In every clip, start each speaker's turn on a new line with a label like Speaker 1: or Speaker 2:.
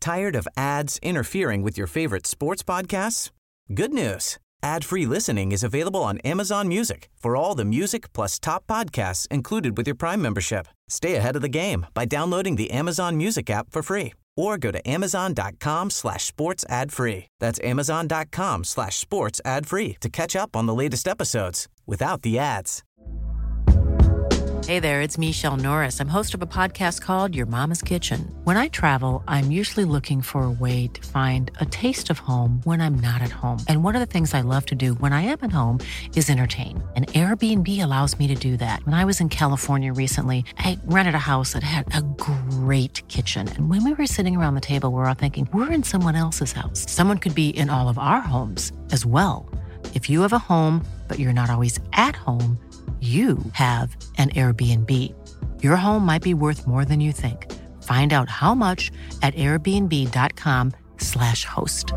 Speaker 1: Tired of ads interfering with your favorite sports podcasts? Good news. Ad-free listening is available on Amazon Music for all the music plus top podcasts included with your Prime membership. Stay ahead of the game by downloading the Amazon Music app for free or go to amazon.com/sports ad free. That's amazon.com/sports ad free to catch up on the latest episodes without the ads.
Speaker 2: Hey there, it's Michelle Norris. I'm host of a podcast called Your Mama's Kitchen. When I travel, I'm usually looking for a way to find a taste of home when I'm not at home. And one of the things I love to do when I am at home is entertain. And Airbnb allows me to do that. When I was in California recently, I rented a house that had a great kitchen. And when we were sitting around the table, we're all thinking, we're in someone else's house. Someone could be in all of our homes as well. If you have a home, but you're not always at home, you have an Airbnb. Your home might be worth more than you think. Find out how much at airbnb.com/host.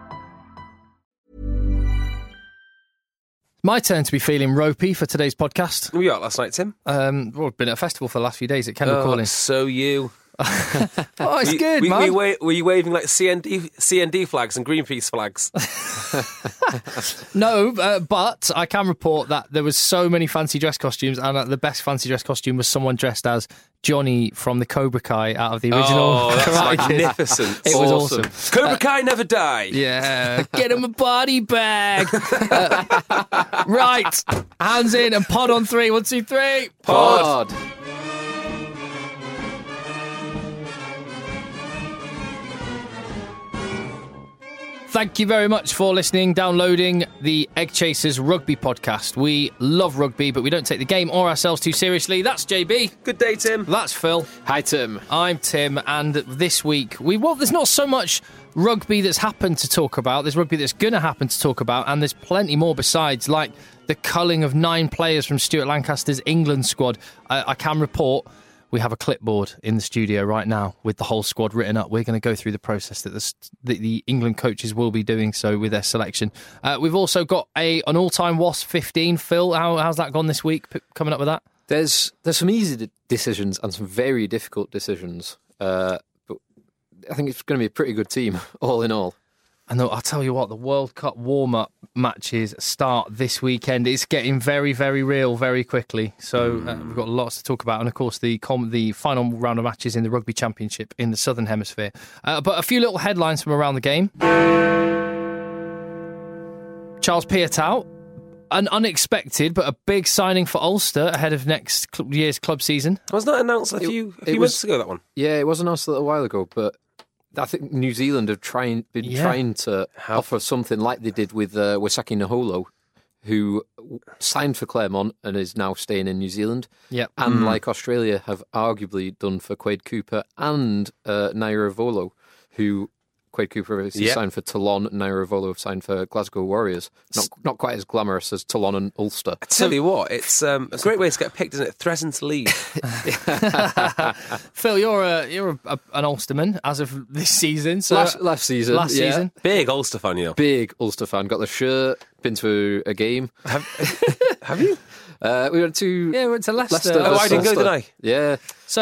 Speaker 3: My turn to be feeling ropey for today's podcast.
Speaker 4: Were you out last night, Tim?
Speaker 3: We've been at a festival for the last few days at Kendal Calling.
Speaker 4: So you.
Speaker 3: Oh, it's good, man.
Speaker 4: Were you waving like CND flags and Greenpeace flags?
Speaker 3: No, but I can report that there was so many fancy dress costumes, and the best fancy dress costume was someone dressed as Johnny from the Cobra Kai out of the original.
Speaker 4: Oh, that's
Speaker 3: Karate Kid.
Speaker 4: magnificent.
Speaker 3: It was awesome.
Speaker 4: Cobra Kai never die.
Speaker 3: Yeah, get him a body bag. Right, hands in and pod on 3. 1, 2, 3.
Speaker 4: Pod.
Speaker 3: Thank you very much for listening, downloading the Egg Chasers Rugby podcast. We love rugby, but we don't take the game or ourselves too seriously. That's JB.
Speaker 4: Good day, Tim.
Speaker 3: That's Phil.
Speaker 5: Hi, Tim.
Speaker 3: I'm Tim, and this week, there's not so much rugby that's happened to talk about. There's rugby that's going to happen to talk about, and there's plenty more besides, like the culling of 9 players from Stuart Lancaster's England squad. I can report we have a clipboard in the studio right now with the whole squad written up. We're going to go through the process that the England coaches will be doing so with their selection. We've also got an all-time Wasp 15. Phil, how's that gone this week, coming up with that?
Speaker 5: There's some easy decisions and some very difficult decisions. But I think it's going to be a pretty good team, all in all.
Speaker 3: And I'll tell you what, the World Cup warm-up matches start this weekend. It's getting very, very real very quickly. So we've got lots to talk about. And, of course, the final round of matches in the Rugby Championship in the Southern Hemisphere. But a few little headlines from around the game. Charles Piutau, an unexpected but a big signing for Ulster ahead of next year's club season.
Speaker 4: Wasn't that announced a few months ago, that one?
Speaker 5: Yeah, it was announced a little while ago, but I think New Zealand have trying to offer something like they did with Waisake Naholo, who signed for Claremont and is now staying in New Zealand.
Speaker 3: Yep.
Speaker 5: And like Australia have arguably done for Quade Cooper and Naira Volo, who Quade Cooper obviously signed for Toulon, and Naira Volo have signed for Glasgow Warriors. Not quite as glamorous as Toulon and Ulster.
Speaker 4: I tell you what, it's a great way to get picked, isn't it? Threaten to leave.
Speaker 3: Phil, you're an Ulsterman as of this season. So
Speaker 5: last season.
Speaker 3: Season.
Speaker 4: Big Ulster fan, you know.
Speaker 5: Big Ulster fan. Got the shirt, been to a game.
Speaker 4: Have you?
Speaker 5: We went to...
Speaker 3: Yeah, we went to Leicester.
Speaker 4: Oh, I didn't go, did I?
Speaker 5: Yeah.
Speaker 3: So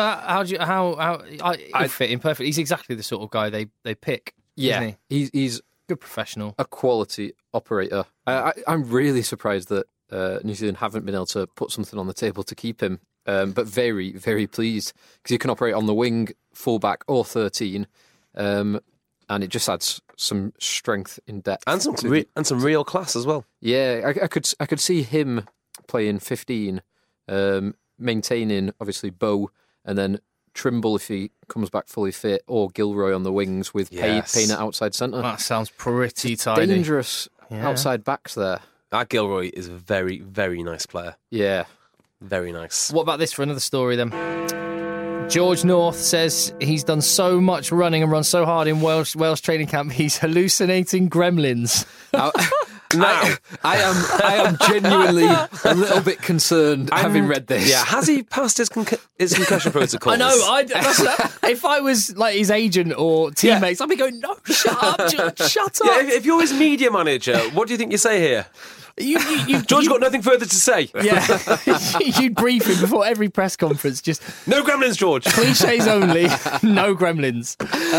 Speaker 3: I fit in perfect. He's exactly the sort of guy they pick.
Speaker 5: Yeah,
Speaker 3: isn't he?
Speaker 5: He's
Speaker 3: good professional,
Speaker 5: a quality operator. I'm really surprised that New Zealand haven't been able to put something on the table to keep him, but very, very pleased because he can operate on the wing, fullback or 13, and it just adds some strength in depth
Speaker 4: and some real class as well.
Speaker 5: Yeah, I could see him playing 15, maintaining obviously Bow, and then Trimble if he comes back fully fit, or Gilroy on the wings with Payne at outside centre.
Speaker 3: That sounds pretty tidy.
Speaker 5: Dangerous outside backs there.
Speaker 4: That Gilroy is a very, very nice player.
Speaker 5: Yeah.
Speaker 4: Very nice.
Speaker 3: What about this for another story then? George North says he's done so much running and run so hard in Wales training camp, he's hallucinating gremlins.
Speaker 5: Now, I am genuinely a little bit concerned having read this.
Speaker 4: Yeah, has he passed his concussion protocols?
Speaker 3: I know. If I was like his agent or teammates, I'd be going, no, shut up, shut up.
Speaker 4: Yeah, if you're his media manager, what do you think you say here? George got nothing further to say.
Speaker 3: Yeah, you'd brief him before every press conference. Just
Speaker 4: No gremlins, George.
Speaker 3: cliches only, no gremlins.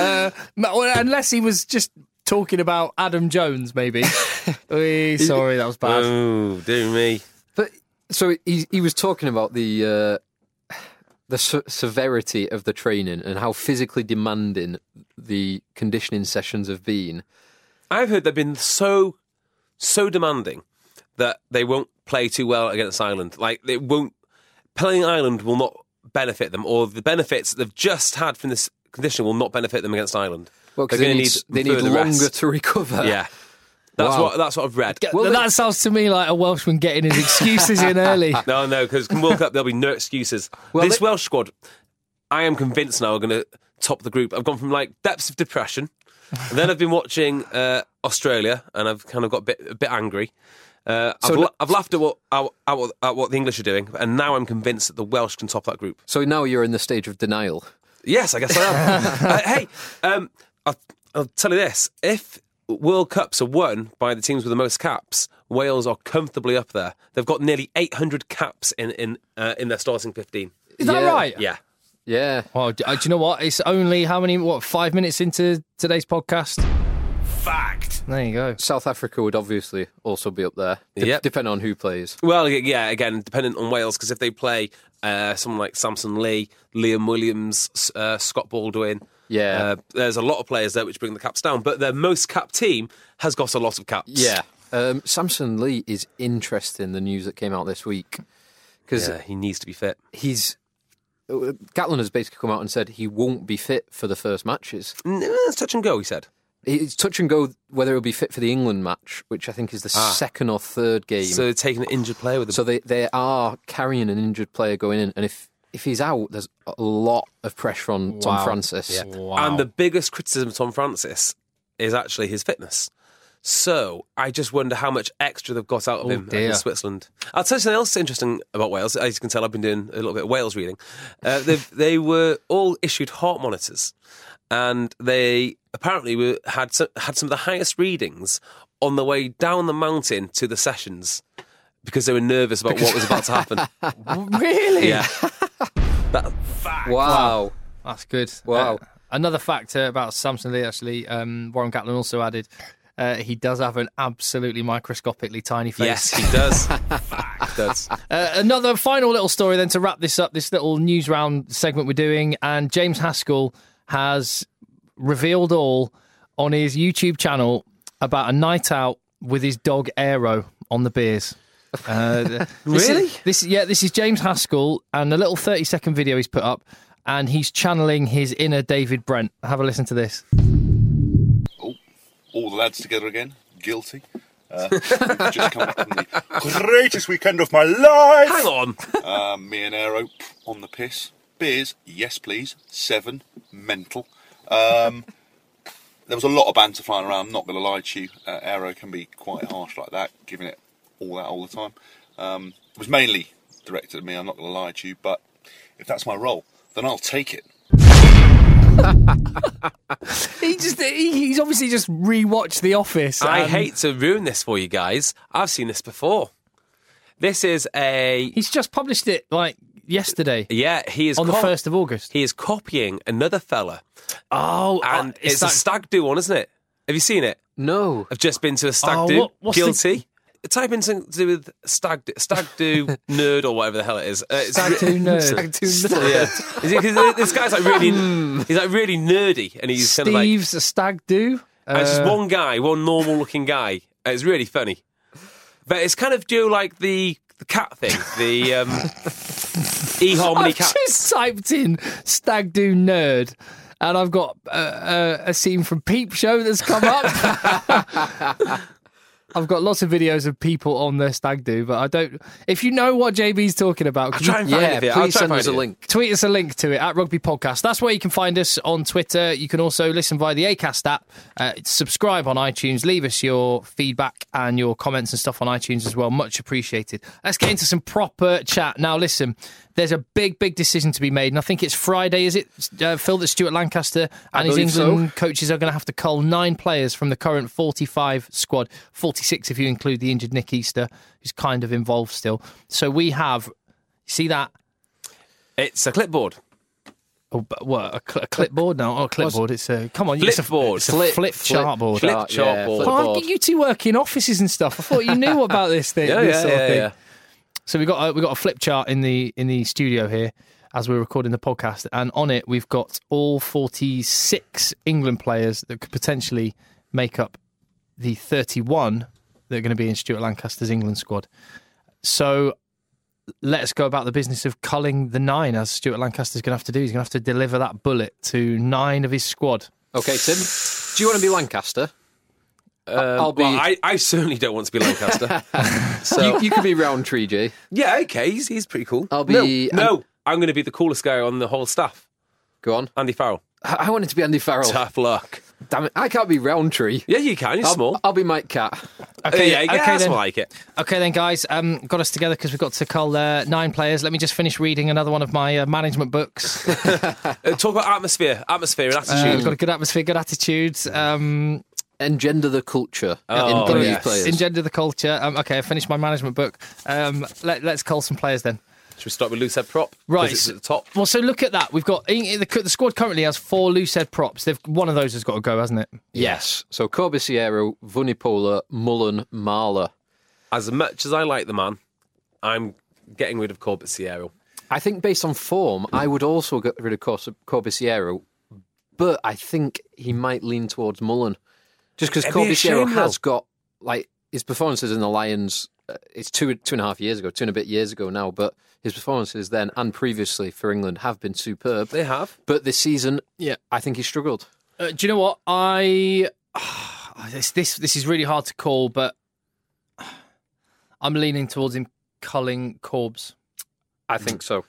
Speaker 3: Unless he was just talking about Adam Jones, maybe. Sorry, that was bad.
Speaker 4: Oh, dear me.
Speaker 5: But so he was talking about the severity of the training and how physically demanding the conditioning sessions have been.
Speaker 4: I've heard they've been so demanding that they won't play too well against Ireland. Like, playing Ireland will not benefit them, or the benefits they've just had from this condition will not benefit them against Ireland.
Speaker 5: Well, because they need longer
Speaker 4: rest.
Speaker 5: to recover.
Speaker 4: Yeah. That's what I've read.
Speaker 3: Well, that sounds to me like a Welshman getting his excuses in early.
Speaker 4: No, because in World Cup there'll be no excuses. This Welsh squad, I am convinced now, are going to top the group. I've gone from like depths of depression, and then I've been watching Australia, and I've kind of got a bit angry. I've laughed at what the English are doing, and now I'm convinced that the Welsh can top that group.
Speaker 5: So now you're in the stage of denial.
Speaker 4: Yes, I guess I am. I'll tell you this: if World Cups are won by the teams with the most caps, Wales are comfortably up there. They've got nearly 800 caps in their starting 15.
Speaker 3: Is that right?
Speaker 4: Yeah.
Speaker 5: Yeah.
Speaker 3: Well, do you know what? It's only 5 minutes into today's podcast?
Speaker 4: Fact.
Speaker 3: There you go.
Speaker 5: South Africa would obviously also be up there, depending on who plays.
Speaker 4: Well, yeah, again, dependent on Wales, because if they play someone like Samson Lee, Liam Williams, Scott Baldwin, there's a lot of players there which bring the caps down, but their most capped team has got a lot of caps.
Speaker 5: Yeah. Samson Lee is interesting, the news that came out this week. Because
Speaker 4: he needs to be fit.
Speaker 5: Gatlin has basically come out and said he won't be fit for the first matches.
Speaker 4: It's touch and go, he said.
Speaker 5: It's touch and go whether he'll be fit for the England match, which I think is the second or third game.
Speaker 4: So they're taking an injured player with them.
Speaker 5: So they are carrying an injured player going in, and if he's out, there's a lot of pressure on Tom Francis.
Speaker 4: Yeah.
Speaker 3: Wow.
Speaker 4: And the biggest criticism of Tom Francis is actually his fitness. So I just wonder how much extra they've got out of him in Switzerland. I'll tell you something else interesting about Wales. As you can tell, I've been doing a little bit of Wales reading. They were all issued heart monitors, and they apparently had some of the highest readings on the way down the mountain to the sessions because they were nervous about what was about to happen.
Speaker 3: Really?
Speaker 4: Yeah.
Speaker 5: Wow.
Speaker 3: That's good.
Speaker 5: Wow.
Speaker 3: Another fact about Samson Lee, actually, Warren Gatlin also added, he does have an absolutely microscopically tiny face.
Speaker 4: Yes, he does. He does.
Speaker 3: Another final little story then to wrap this up, this little news round segment we're doing, and James Haskell has revealed all on his YouTube channel about a night out with his dog Aero on the beers.
Speaker 4: Really?
Speaker 3: This is James Haskell, and a little 30-second video he's put up, and he's channeling his inner David Brent. Have a listen to this.
Speaker 6: All the lads together again, guilty. Just come back from the greatest weekend of my life.
Speaker 4: Hang on.
Speaker 6: Me and Aero on the piss. Beers, yes please. 7, mental. There was a lot of banter flying around, I'm not going to lie to you. Aero can be quite harsh like that, giving it all the time. It was mainly directed at me, I'm not going to lie to you, but if that's my role, then I'll take it.
Speaker 3: He's obviously just rewatched The Office.
Speaker 4: I hate to ruin this for you guys. I've seen this before. This is
Speaker 3: He's just published it like yesterday.
Speaker 4: Yeah, he is
Speaker 3: on the 1st of August.
Speaker 4: He is copying another fella.
Speaker 3: Oh,
Speaker 4: and it's a stag do one, isn't it? Have you seen it?
Speaker 5: No.
Speaker 4: I've just been to a stag do. Guilty. Type in something to do with stag do nerd or whatever the hell it is.
Speaker 3: Stag do nerd.
Speaker 5: Stag do nerd.
Speaker 4: Yeah, because this guy's like really, he's like really nerdy, and he's kind of like
Speaker 3: Steve's a stag do.
Speaker 4: And it's just one guy, one normal looking guy. And it's really funny, but it's kind of like the cat thing, the eHarmony cat.
Speaker 3: I've just typed in stag do nerd, and I've got a scene from Peep Show that's come up. I've got lots of videos of people on their stag do, but I don't. If you know what JB's talking about,
Speaker 4: I'll try and find it.
Speaker 5: Please send us a link.
Speaker 3: Tweet us a link to it at Rugby Podcast. That's where you can find us on Twitter. You can also listen via the Acast app. Subscribe on iTunes. Leave us your feedback and your comments and stuff on iTunes as well. Much appreciated. Let's get into some proper chat now. Listen, there's a big decision to be made, and I think it's Friday, is it, Phil, that Stuart Lancaster and his England coaches are going to have to cull 9 players from the current 45 squad, 46 if you include the injured Nick Easter, who's kind of involved still. So we have, see that?
Speaker 4: It's a clipboard.
Speaker 3: Oh, but what, a clipboard now? Oh, a clipboard. It's a, come on.
Speaker 4: Flipboard.
Speaker 3: It's a flip chartboard.
Speaker 4: Flip chartboard.
Speaker 3: Oh, you two work in offices and stuff. I thought you knew about this thing.
Speaker 4: Yeah.
Speaker 3: So we got a flip chart in the studio here as we're recording the podcast, and on it we've got all 46 England players that could potentially make up the 31 that are going to be in Stuart Lancaster's England squad. So let's go about the business of culling the 9, as Stuart Lancaster's going to have to do. He's going to have to deliver that bullet to 9 of his squad.
Speaker 5: Okay, Tim, do you want to be Lancaster?
Speaker 4: I'll be. Well, I certainly don't want to be Lancaster.
Speaker 5: So you could be Roundtree, Jay.
Speaker 4: Yeah, okay, he's pretty cool.
Speaker 5: I'll be.
Speaker 4: No, I'm going to be the coolest guy on the whole staff.
Speaker 5: Go on,
Speaker 4: Andy Farrell.
Speaker 5: I wanted to be Andy Farrell.
Speaker 4: Tough luck.
Speaker 5: Damn it, I can't be Roundtree.
Speaker 4: Yeah, you can. You're small.
Speaker 5: I'll be Mike Catt.
Speaker 3: Okay,
Speaker 4: that's
Speaker 3: then.
Speaker 4: more like it.
Speaker 3: Okay then, guys, got us together because we've got to cull 9 players. Let me just finish reading another one of my management books.
Speaker 4: Talk about atmosphere and attitude.
Speaker 3: We've got a good atmosphere, good attitudes.
Speaker 5: Engender the culture
Speaker 3: in
Speaker 5: these players.
Speaker 3: Engender the culture. Okay, I finished my management book. Let's cull some players then.
Speaker 4: Should we start with loose head prop?
Speaker 3: Right.
Speaker 4: It's at the top.
Speaker 3: Well, so look at that. We've got the squad currently has 4 loose head props. One of those has got to go, hasn't it?
Speaker 5: Yes. So Corbisiero, Vunipola, Mullen, Marler.
Speaker 4: As much as I like the man, I'm getting rid of Corbisiero.
Speaker 5: I think based on form, I would also get rid of Corbisiero, but I think he might lean towards Mullen. Just because Corbisiero has got, like, his performances in the Lions, it's two and a bit years ago now, but his performances then and previously for England have been superb.
Speaker 4: They have.
Speaker 5: But this season, I think he struggled.
Speaker 3: Do you know what? This is really hard to call, but I'm leaning towards him culling Corbs.
Speaker 5: I think so.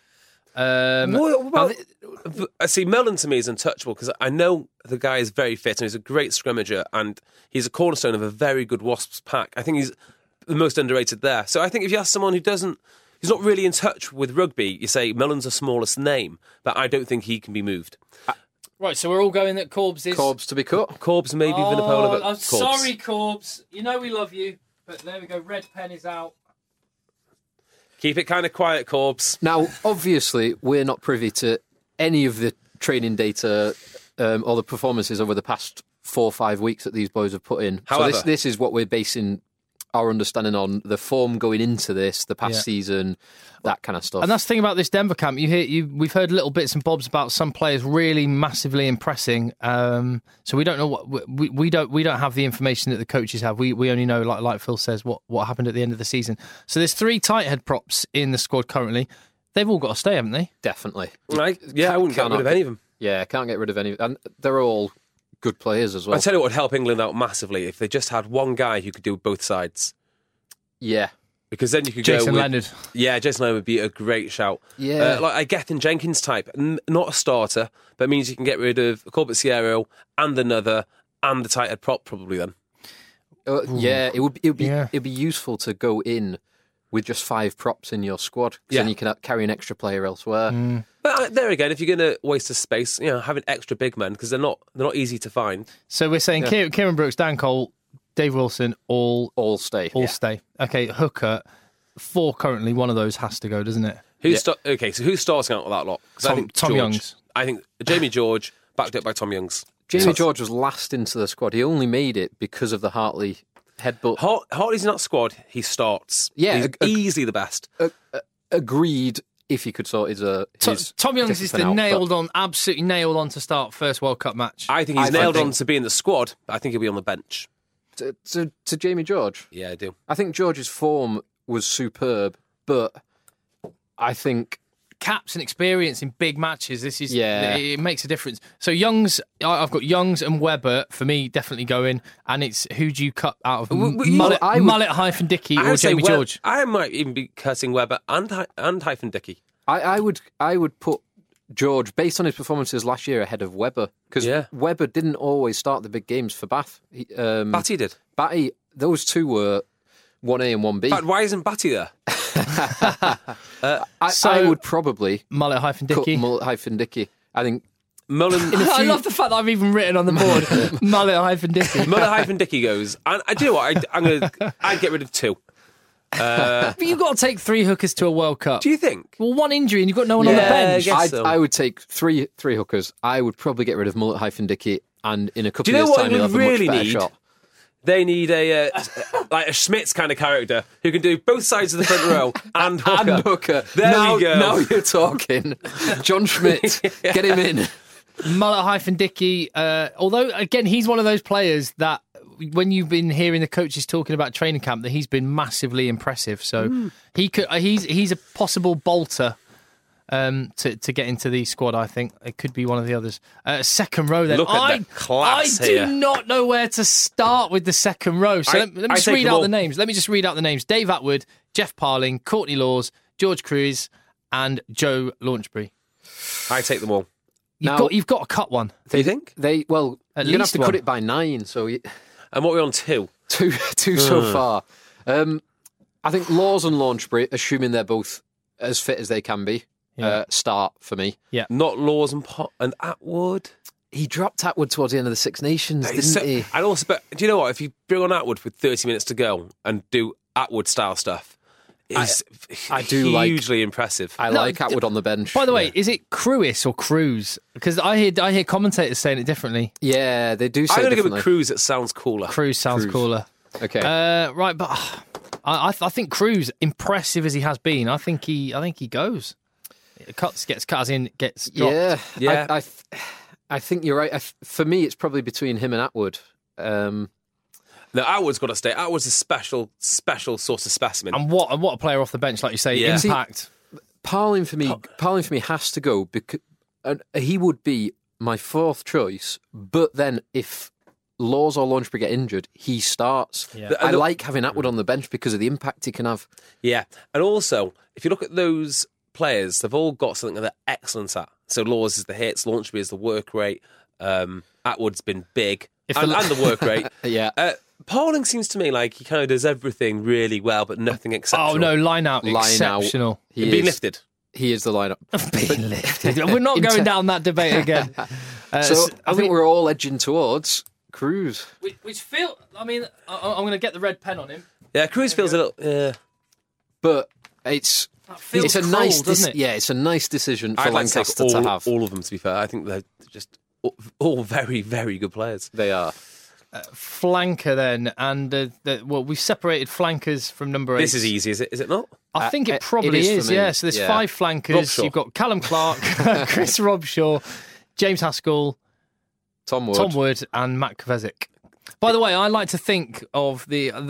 Speaker 4: I see Mullen to me is untouchable because I know the guy is very fit and he's a great scrummager and he's a cornerstone of a very good Wasps pack. I think he's the most underrated there. So I think if you ask someone who's not really in touch with rugby, you say Mullen's the smallest name, but I don't think he can be moved.
Speaker 3: Right, so we're all going that Corbs is...
Speaker 5: Corbs to be cut.
Speaker 4: Corbs, maybe Vunipola, but
Speaker 3: I'm
Speaker 4: Corbs.
Speaker 3: Sorry, Corbs. You know we love you, but there we go. Red pen is out.
Speaker 4: Keep it kind of quiet, Corbs.
Speaker 5: Now, obviously, we're not privy to any of the training data or the performances over the past 4 or 5 weeks that these boys have put in.
Speaker 4: However,
Speaker 5: so this is what we're basing our understanding on, the form going into this, the past season, that kind of stuff.
Speaker 3: And that's the thing about this Denver camp. We've heard little bits and bobs about some players really massively impressing. So we don't know what we don't have the information that the coaches have. We only know, like Phil says, what happened at the end of the season. So there's 3 tight head props in the squad currently. They've all got to stay, haven't they?
Speaker 5: Definitely.
Speaker 4: I wouldn't get rid of any of them.
Speaker 5: Yeah, can't get rid of any. And they're all good players as well.
Speaker 4: I tell you what would help England out massively if they just had one guy who could do both sides.
Speaker 5: Yeah.
Speaker 4: Because then you could
Speaker 3: Jason
Speaker 4: go with...
Speaker 3: Leonard.
Speaker 4: Yeah, Jason Leonard would be a great shout.
Speaker 5: Yeah.
Speaker 4: Like a Gethin Jenkins type. Not a starter, but it means you can get rid of Corbisiero and another and the tight head prop probably then.
Speaker 5: It would be useful to go in with just 5 props in your squad, because then you can carry an extra player elsewhere.
Speaker 4: But there again, if you're going to waste a space, having extra big men, because they're not easy to find.
Speaker 3: So we're saying Kieran Brooks, Dan Cole, Dave Wilson, all
Speaker 5: stay.
Speaker 3: Stay. Okay, hooker, 4 currently. One of those has to go, doesn't it?
Speaker 4: So who's starting out with that lot?
Speaker 3: I think Tom Youngs.
Speaker 4: I think Jamie George, backed up by Tom Youngs.
Speaker 5: Jamie George was last into the squad. He only made it because of the Hartley headbutt.
Speaker 4: Hartley's in that squad. He starts.
Speaker 5: Yeah,
Speaker 4: he's easily the best.
Speaker 5: Agreed. If he could sort his
Speaker 3: Tom Youngs is absolutely nailed on to start first World Cup match.
Speaker 4: I think he's nailed on to be in the squad. I think he'll be on the bench.
Speaker 5: To Jamie George?
Speaker 4: Yeah, I do.
Speaker 5: I think George's form was superb, but I think
Speaker 3: caps and experience in big matches, it makes a difference. So Youngs, I've got Youngs and Webber for me definitely going, and it's who do you cut out of Mullet-Dickey or Jamie George?
Speaker 4: I might even be cutting Webber and Dickey.
Speaker 5: I would put George, based on his performances last year, ahead of Webber, because Webber didn't always start the big games for Bath.
Speaker 4: Batty did.
Speaker 5: Batty, those two were 1A and 1B.
Speaker 4: In fact, why isn't Batty there?
Speaker 5: I would probably
Speaker 3: Mullet-Dickey.
Speaker 5: Mullet-Dickey. I think
Speaker 4: Mullen.
Speaker 3: I love the fact that I've even written on the board Mullet-Dickey.
Speaker 4: Mullet-Dickey goes. And do you know what? I'd get rid of 2.
Speaker 3: But you've got to take 3 hookers to a World Cup.
Speaker 4: Do you think?
Speaker 3: Well, 1 injury and you've got no one on the bench.
Speaker 5: I would take three hookers. I would probably get rid of Mullet-Dickey, and in a couple
Speaker 4: of years' time,
Speaker 5: you'll have a much better
Speaker 4: need?
Speaker 5: shot.
Speaker 4: They need a Schmitz kind of character who can do both sides of the front row and hooker.
Speaker 5: And hooker.
Speaker 4: There we go.
Speaker 5: Now you're talking. John Schmidt, get him in.
Speaker 3: Mullet-Dickey, although, again, he's one of those players that when you've been hearing the coaches talking about training camp, that he's been massively impressive. So he's a possible bolter to get into the squad. I think it could be one of the others. Second row. Then
Speaker 4: look at the class here.
Speaker 3: I do not know where to start with the second row. So let me just read out the names. Let me just read out the names: Dave Attwood, Jeff Parling, Courtney Laws, George Cruz, and Joe Launchbury.
Speaker 4: I take them all.
Speaker 3: You've got to cut one.
Speaker 4: Do you think?
Speaker 5: You're going to have to cut it by 9. So
Speaker 4: and what are we on 2?
Speaker 5: 2 so far. I think Laws and Launchbury, assuming they're both as fit as they can be, start for me.
Speaker 3: Yeah,
Speaker 4: not Laws and Attwood.
Speaker 5: He dropped Attwood towards the end of the Six Nations, didn't he?
Speaker 4: And also, but do you know what? If you bring on Attwood with 30 minutes to go and do Attwood style stuff,
Speaker 5: I do
Speaker 4: hugely impressive.
Speaker 5: I like Attwood on the bench.
Speaker 3: By the way, is it Cruz or Cruz? Because I hear commentators saying it differently.
Speaker 5: Yeah, they do say
Speaker 4: I'm
Speaker 5: going to
Speaker 4: go with Cruz. It sounds cooler.
Speaker 3: Cruz sounds cooler.
Speaker 5: Okay.
Speaker 3: Right, but I think Cruz, impressive as he has been, I think he goes. Gets cut as in gets dropped.
Speaker 5: Yeah. I think you're right. For me, it's probably between him and Attwood.
Speaker 4: No, Attwood's got to stay. Attwood's a special sort of specimen.
Speaker 3: And what a player off the bench, like you say, impact.
Speaker 5: Parling for me has to go because he would be my 4th choice. But then if Laws or Launchbury get injured, he starts. Yeah. I like having Attwood on the bench because of the impact he can have. Yeah,
Speaker 4: and also if you look at those players, they've all got something that they're excellent at. So Laws is the hits, Launchbury is the work rate. Attwood's been big and the work rate.
Speaker 5: Yeah.
Speaker 4: Parling seems to me like he kind of does everything really well, but nothing exceptional.
Speaker 3: Oh no, line out exceptional.
Speaker 4: Being lifted.
Speaker 5: He is the line out.
Speaker 3: Being lifted. We're not going down that debate again.
Speaker 5: So I think we're all edging towards Cruz.
Speaker 3: Which feel, I mean, I'm going to get the red pen on him.
Speaker 4: Yeah, Cruz feels a little.
Speaker 5: But it's a nice, doesn't it? Yeah, it's a nice decision for Lancaster to have.
Speaker 4: All of them, to be fair. I think they're just all very, very good players.
Speaker 5: They are.
Speaker 3: Flanker then, and we've separated flankers from number 8.
Speaker 4: This is easy, is it not?
Speaker 3: I think it probably is. Yeah. So there's 5 flankers.
Speaker 4: Robshaw.
Speaker 3: You've got Callum Clark, Chris Robshaw, James Haskell,
Speaker 5: Tom Wood,
Speaker 3: and Matt Kvesic. By the way, I like to think of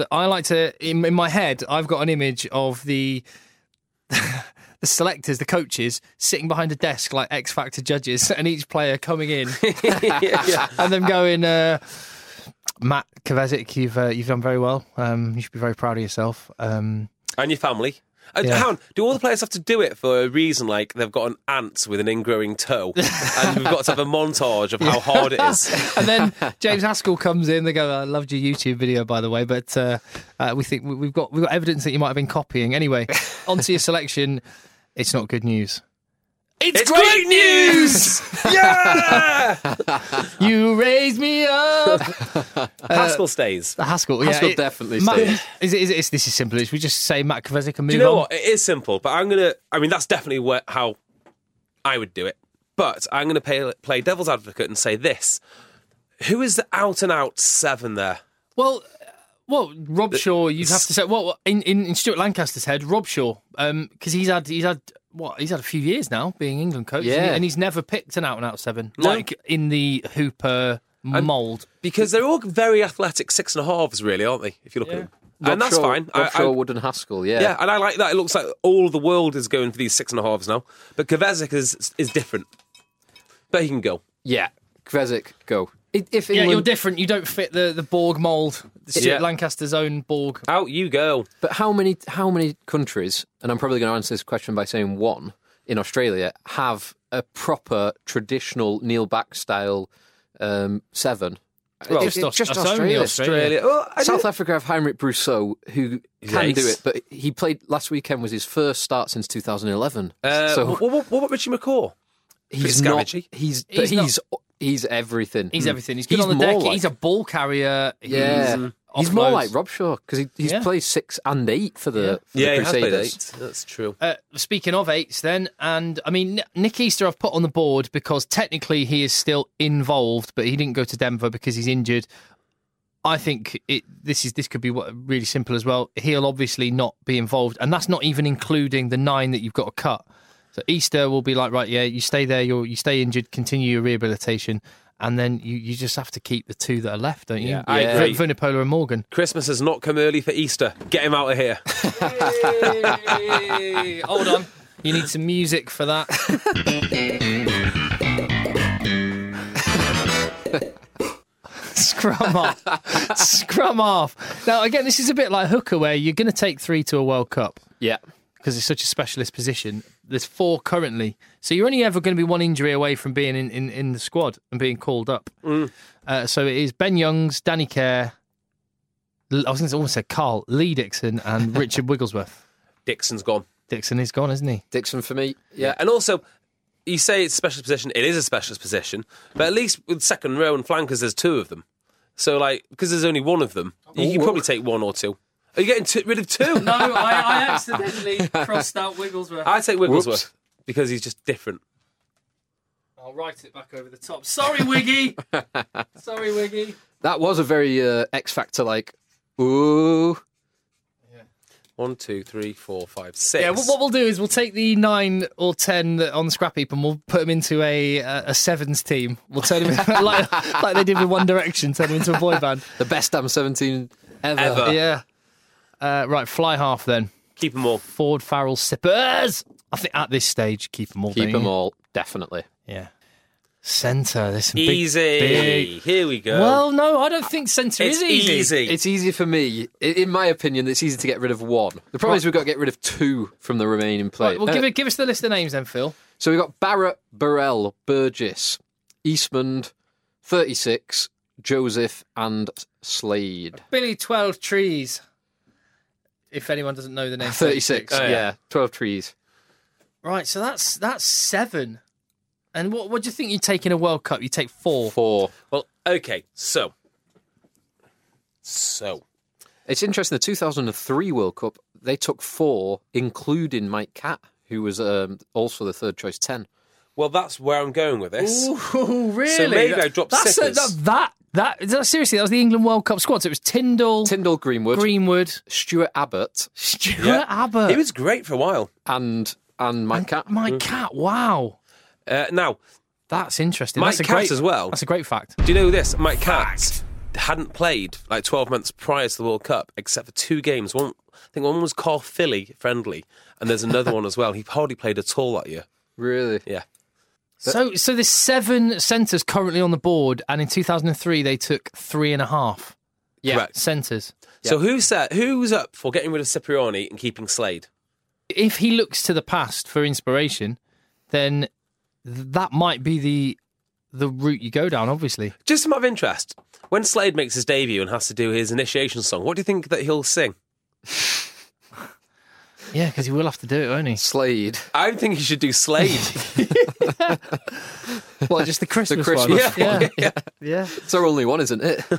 Speaker 3: in my head, I've got an image of the selectors, the coaches, sitting behind a desk like X Factor judges, and each player coming in and them going, Matt Kvesic, you've done very well. You should be very proud of yourself.
Speaker 4: And your family. Do all the players have to do it for a reason, like they've got an ant with an ingrowing toe and we've got to have a montage of how hard it is?
Speaker 3: And then James Haskell comes in, they go, I loved your YouTube video, by the way, but we think we've got evidence that you might have been copying. Anyway, onto your selection. It's not good news.
Speaker 4: It's great news! Yeah!
Speaker 3: You raised me up.
Speaker 4: Haskell stays.
Speaker 3: Haskell
Speaker 5: definitely stays.
Speaker 3: This is simple. We just say Matt Kvesic and move on.
Speaker 4: Do you know what? It is simple, but that's definitely how I would do it. But I'm going to play devil's advocate and say this. Who is the out-and-out 7 there?
Speaker 3: Well, Robshaw, you'd have to say. Well, in Stuart Lancaster's head, Robshaw, because he's had a few years now being England coach, and he's never picked an out-and-out 7 like in the Hooper mould.
Speaker 4: Because they're all very athletic 6.5s, really, aren't they? If you look at them, and that's fine.
Speaker 5: Robshaw, Wood, and Haskell, yeah,
Speaker 4: and I like that. It looks like all the world is going for these 6.5s now, but Kvesic is different, but he can go.
Speaker 5: Yeah, Kvesic, go.
Speaker 3: If England... you're different. You don't fit the Borg mould. Stuart Lancaster's own Borg.
Speaker 4: Out you go.
Speaker 5: But how many countries, and I'm probably going to answer this question by saying 1, in Australia, have a proper traditional Neil Back style 7
Speaker 4: Well,
Speaker 5: It's just
Speaker 3: only
Speaker 5: Australia.
Speaker 4: Well,
Speaker 5: South Africa have Heinrich Brousseau, who can do it, but he played last weekend was his first start since 2011. So
Speaker 4: what about Richie McCaw?
Speaker 5: he's
Speaker 4: not-
Speaker 5: not. He's everything.
Speaker 3: He's everything. He's good on the
Speaker 5: more
Speaker 3: deck.
Speaker 5: like-
Speaker 3: He's a ball carrier.
Speaker 5: He's more
Speaker 3: offloads.
Speaker 5: like Rob Shaw because he's played 6 and 8 for the
Speaker 4: He has played
Speaker 5: Crusaders.
Speaker 4: 8. That's true.
Speaker 3: Speaking of 8s then, and I mean, Nick Easter I've put on the board because technically he is still involved, but he didn't go to Denver because he's injured. I think this could be really simple as well. He'll obviously not be involved, and that's not even including the 9 that you've got to cut. So Easter will be like, right, yeah, you stay there, you stay injured, continue your rehabilitation, and then you just have to keep the 2 that are left, don't you?
Speaker 4: Yeah, I agree.
Speaker 3: Vunipola and Morgan.
Speaker 4: Christmas has not come early for Easter. Get him out of here.
Speaker 3: Hey, hold on. You need some music for that. Scrum off. Scrum off. Now, again, this is a bit like hooker where you're going to take 3 to a World Cup
Speaker 5: Yeah.
Speaker 3: because it's such a specialist position. There's 4 currently. So you're only ever going to be 1 injury away from being in the squad and being called up. So it is Ben Youngs, Danny Kerr, I was going to almost say Carl, Lee Dixon and Richard Wigglesworth.
Speaker 4: Dixon's gone.
Speaker 3: Dixon is gone, isn't he?
Speaker 5: Dixon for me.
Speaker 4: Yeah, and also, you say it's a specialist position. It is a specialist position, but at least with second row and flankers, there's 2 of them. So, because there's only 1 of them, you can probably take 1 or 2. Are you getting rid of 2?
Speaker 3: No, I accidentally crossed out Wigglesworth.
Speaker 4: I take Wigglesworth
Speaker 5: Whoops.
Speaker 4: because he's just different.
Speaker 3: I'll write it back over the top. Sorry, Wiggy. Sorry, Wiggy.
Speaker 5: That was a very X Factor like. Ooh.
Speaker 4: 1, 2, 3, 4, 5, 6.
Speaker 3: Yeah, what we'll do is we'll take the 9 or 10 that on the scrap heap and we'll put them into a sevens team. We'll turn them in, like they did with One Direction, turn them into a boy band.
Speaker 5: The best damn 17 ever.
Speaker 4: Ever.
Speaker 3: Yeah. Right, fly half then.
Speaker 4: Keep them all.
Speaker 3: Ford, Farrell, Sippers. I think at this stage, keep them all.
Speaker 5: Keep
Speaker 3: don't
Speaker 5: them
Speaker 3: you?
Speaker 5: all, definitely.
Speaker 3: Yeah. Centre. There's some big,
Speaker 4: Easy.
Speaker 3: big.
Speaker 4: Here we go.
Speaker 3: Well, no, I don't think centre
Speaker 4: it's
Speaker 3: is easy.
Speaker 5: It's easy for me. In my opinion, it's easy to get rid of 1. The problem is we've got to get rid of 2 from the remaining play.
Speaker 3: Right, well, give us the list of names then, Phil.
Speaker 5: So we've got Barrett, Burrell, Burgess, Eastmond, 36, Joseph and Slade.
Speaker 3: Billy 12 Trees. If anyone doesn't know the name.
Speaker 5: 36,
Speaker 4: Oh, yeah.
Speaker 5: 12 trees.
Speaker 3: Right, so that's 7. And what do you think you take in a World Cup? You take 4.
Speaker 5: 4.
Speaker 4: Well, okay, so.
Speaker 5: It's interesting, the 2003 World Cup, they took 4, including Mike Catt, who was also the third choice 10.
Speaker 4: Well, that's where I'm going with this.
Speaker 3: Ooh, really?
Speaker 4: So maybe I dropped
Speaker 3: That's
Speaker 4: Sippers.
Speaker 3: Seriously, that was the England World Cup squad. So it was Tyndall,
Speaker 5: Greenwood, Stuart Abbott,
Speaker 3: Stuart Abbott.
Speaker 4: He was great for a while.
Speaker 5: and Mike Catt.
Speaker 3: Mike Catt, wow.
Speaker 4: Now,
Speaker 3: That's interesting.
Speaker 4: Mike
Speaker 3: That's a
Speaker 4: Catt
Speaker 3: great,
Speaker 4: as well.
Speaker 3: That's a great fact.
Speaker 4: Do you know this? Mike Catt hadn't played like 12 months prior to the World Cup, except for 2 games. I think one was Carl Philly friendly, and there's another one as well. He hardly played at all that year.
Speaker 5: Really?
Speaker 4: Yeah.
Speaker 3: So there's 7 centres currently on the board, and in 2003 they took 3.5
Speaker 4: Correct.
Speaker 3: centres.
Speaker 4: So who's up for getting rid of Cipriani and keeping Slade?
Speaker 3: If he looks to the past for inspiration, then that might be the route you go down, obviously.
Speaker 4: Just a matter of interest, when Slade makes his debut and has to do his initiation song, what do you think that he'll sing?
Speaker 3: Yeah, because he will have to do it, won't he?
Speaker 5: Slade.
Speaker 4: I think he should do Slade.
Speaker 3: Well, just the Christmas,
Speaker 5: Christmas
Speaker 3: one. Yeah.
Speaker 5: It's our only one, isn't it?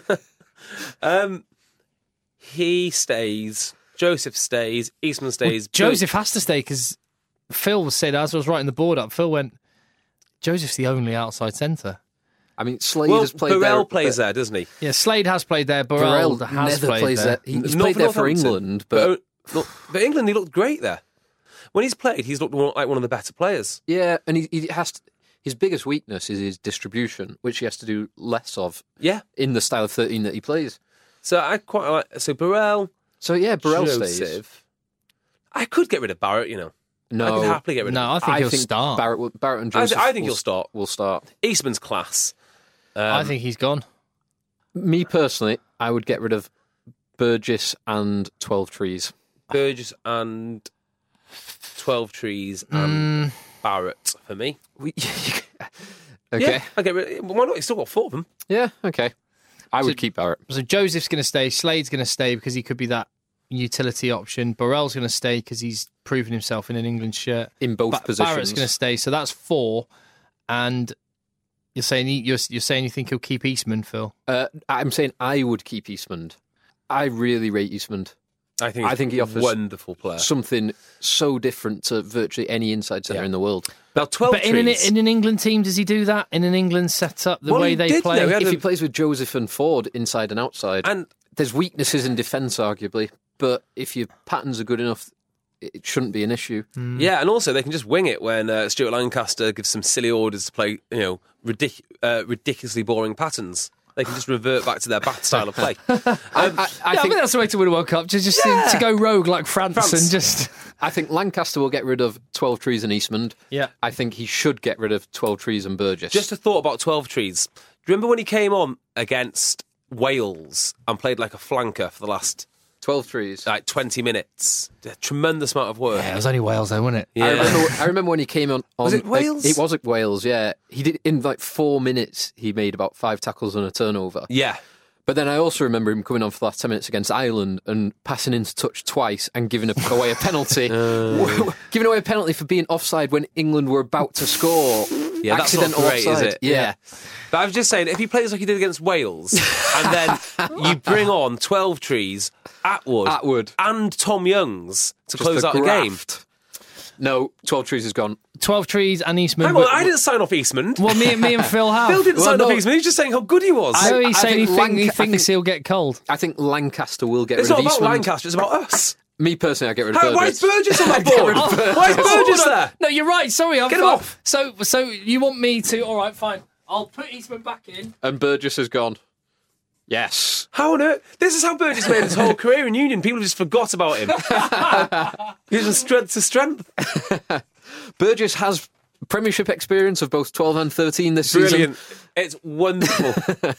Speaker 4: He stays. Joseph stays. Eastman stays.
Speaker 3: Joseph has to stay because Phil said, as I was writing the board up, Phil went, Joseph's the only outside centre.
Speaker 5: I mean, Slade
Speaker 4: Well,
Speaker 5: has played
Speaker 4: Burrell
Speaker 5: there.
Speaker 4: plays there, doesn't he?
Speaker 3: Yeah, Slade has played there. Burrell has
Speaker 5: never
Speaker 3: played
Speaker 5: plays
Speaker 3: there.
Speaker 5: He's
Speaker 4: Not
Speaker 5: played there for
Speaker 4: Northampton,
Speaker 5: England, but
Speaker 4: but England, he looked great there. When he's played, he's looked like one of the better players.
Speaker 5: yeah, and he has to, his biggest weakness is his distribution, which he has to do less of.
Speaker 4: Yeah.
Speaker 5: In the style of 13 that he plays.
Speaker 4: So I quite like. So Burrell,
Speaker 5: So yeah, Burrell
Speaker 4: Joseph.
Speaker 5: stays.
Speaker 4: I could get rid of Barrett.
Speaker 5: No,
Speaker 4: I could happily get rid of
Speaker 3: No,
Speaker 4: him.
Speaker 3: I think he'll start.
Speaker 5: Barrett and Joseph.
Speaker 4: I think he'll start.
Speaker 5: Will start.
Speaker 4: Eastman's class.
Speaker 3: I think he's gone.
Speaker 5: Me personally, I would get rid of Burgess and 12 Trees.
Speaker 4: Burgess and 12 Trees and Barrett for me.
Speaker 5: Okay.
Speaker 4: Yeah, I get rid. Why not? He's still got 4 of them.
Speaker 5: Yeah. Okay. I would keep Barrett.
Speaker 3: So Joseph's going to stay. Slade's going to stay because he could be that utility option. Burrell's going to stay because he's proven himself in an England shirt.
Speaker 5: In both positions.
Speaker 3: Barrett's going to stay. So that's 4. And you're saying you think he'll keep Eastman, Phil?
Speaker 5: I'm saying I would keep Eastman. I really rate Eastman.
Speaker 4: I think he offers wonderful player.
Speaker 5: Something so different to virtually any inside centre in the world.
Speaker 4: Now, 12
Speaker 3: but in an England team, does he do that? In an England setup, the way they play?
Speaker 5: If he plays with Joseph and Ford inside and outside, and there's weaknesses in defence, arguably, but if your patterns are good enough, it shouldn't be an issue.
Speaker 4: Yeah, and also they can just wing it when Stuart Lancaster gives some silly orders to play, ridiculously boring patterns. They can just revert back to their Bath style of play.
Speaker 3: I think that's the way to win a World Cup, to go rogue like France. And just.
Speaker 5: I think Lancaster will get rid of 12 Trees and Eastman.
Speaker 3: Yeah.
Speaker 5: I think he should get rid of 12 Trees and Burgess.
Speaker 4: Just a thought about 12 Trees. Do you remember when he came on against Wales and played like a flanker for the last
Speaker 5: 12 Trees,
Speaker 4: 20 minutes? A tremendous amount of work.
Speaker 3: Yeah, it was only Wales though, wasn't it?
Speaker 4: Yeah.
Speaker 5: I remember when he came on.
Speaker 4: Was it Wales?
Speaker 5: It was at Wales. Yeah, he did in 4 minutes. He made about 5 tackles and a turnover.
Speaker 4: Yeah.
Speaker 5: But then I also remember him coming on for the last 10 minutes against Ireland and passing into touch twice and giving away a penalty. Giving away a penalty for being offside when England were about to score.
Speaker 4: Yeah, that's not great,
Speaker 5: offside.
Speaker 4: is it?
Speaker 5: Yeah.
Speaker 4: But I was just saying, if he plays like he did against Wales, and then you bring on 12 Trees, Atwood, and Tom Youngs to close out the game.
Speaker 5: No, 12 Trees is gone.
Speaker 3: 12 Trees and Eastman.
Speaker 4: Hang on, I didn't sign off Eastman.
Speaker 3: Well, me and Phil have.
Speaker 4: Phil didn't sign off Eastman. He's just saying how good he was.
Speaker 3: No, he's saying he thinks he'll get cold.
Speaker 5: I think Lancaster will get rid of Eastman.
Speaker 4: It's not about Lancaster, it's about us.
Speaker 5: Me personally, I get rid of Burgess.
Speaker 4: Why is Burgess on that board? Why is Burgess there?
Speaker 3: No, you're right. Sorry,
Speaker 4: get him off.
Speaker 3: So you want me to? All right, fine. I'll put Eastman back in.
Speaker 5: And Burgess is gone. Yes.
Speaker 4: How on earth? This is how Burgess made his whole career in Union. People just forgot about him. He's from strength to strength.
Speaker 5: Burgess has Premiership experience of both 12 and 13 this season.
Speaker 4: Brilliant. It's wonderful.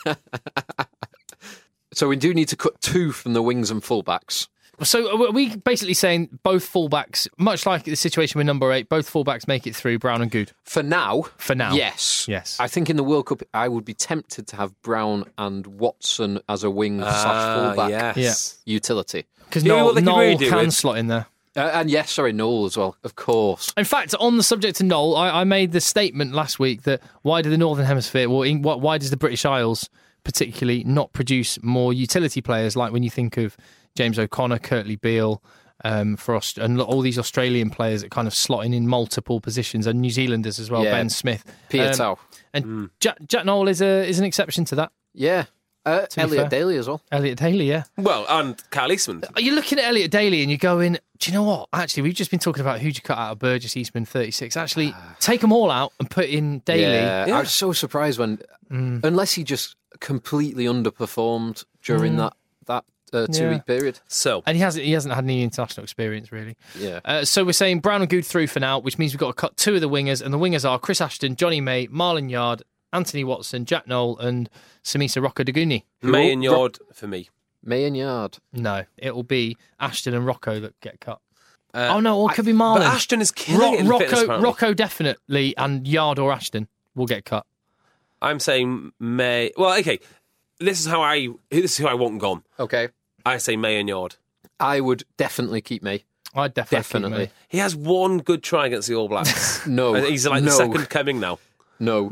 Speaker 5: So we do need to cut 2 from the wings and fullbacks.
Speaker 3: So are we basically saying both fullbacks, much like the situation with number 8, both fullbacks make it through, Brown and Good?
Speaker 5: For now,
Speaker 3: yes.
Speaker 5: I think in the World Cup, I would be tempted to have Brown and Watson as a wing / fullback utility.
Speaker 3: Because Noel can slot in there.
Speaker 5: And Noel as well, of course.
Speaker 3: In fact, on the subject of Noel, I made the statement last week that why do the Northern Hemisphere, why does the British Isles particularly not produce more utility players, like when you think of James O'Connor, Curtly Beale, and all these Australian players that kind of slotting in multiple positions, and New Zealanders as well, Ben Smith.
Speaker 5: Piutau.
Speaker 3: And Jack Noel is an exception to that.
Speaker 5: Yeah. Elliot Daly as well.
Speaker 3: Elliot Daly, yeah.
Speaker 4: Well, and Kyle Eastman.
Speaker 3: You're looking at Elliot Daly and you're going, do you know what? Actually, we've just been talking about who'd you cut out of Burgess, Eastman, 36. Actually, take them all out and put in Daly.
Speaker 5: Yeah. I was so surprised when, unless he just completely underperformed during that 2-week period.
Speaker 3: And he hasn't had any international experience, really.
Speaker 5: Yeah.
Speaker 3: So we're saying Brown and Good through for now, which means we've got to cut 2 of the wingers, and the wingers are Chris Ashton, Johnny May, Marlon Yard, Anthony Watson, Jack Noel, and Samisa Rocco-Daguni.
Speaker 4: May and Yard for me.
Speaker 5: May and Yard.
Speaker 3: No, it'll be Ashton and Rocco that get cut. Or it could be Marlon.
Speaker 4: But Ashton is killing it in fitness,
Speaker 3: Rocco definitely, and Yard or Ashton will get cut.
Speaker 4: I'm saying May. Well, okay. This is who I want gone.
Speaker 5: Okay.
Speaker 4: I say May and Yard.
Speaker 5: I would definitely keep May.
Speaker 3: I'd definitely keep May.
Speaker 4: He has one good try against the All Blacks.
Speaker 5: No.
Speaker 4: He's like the second coming now.
Speaker 5: No.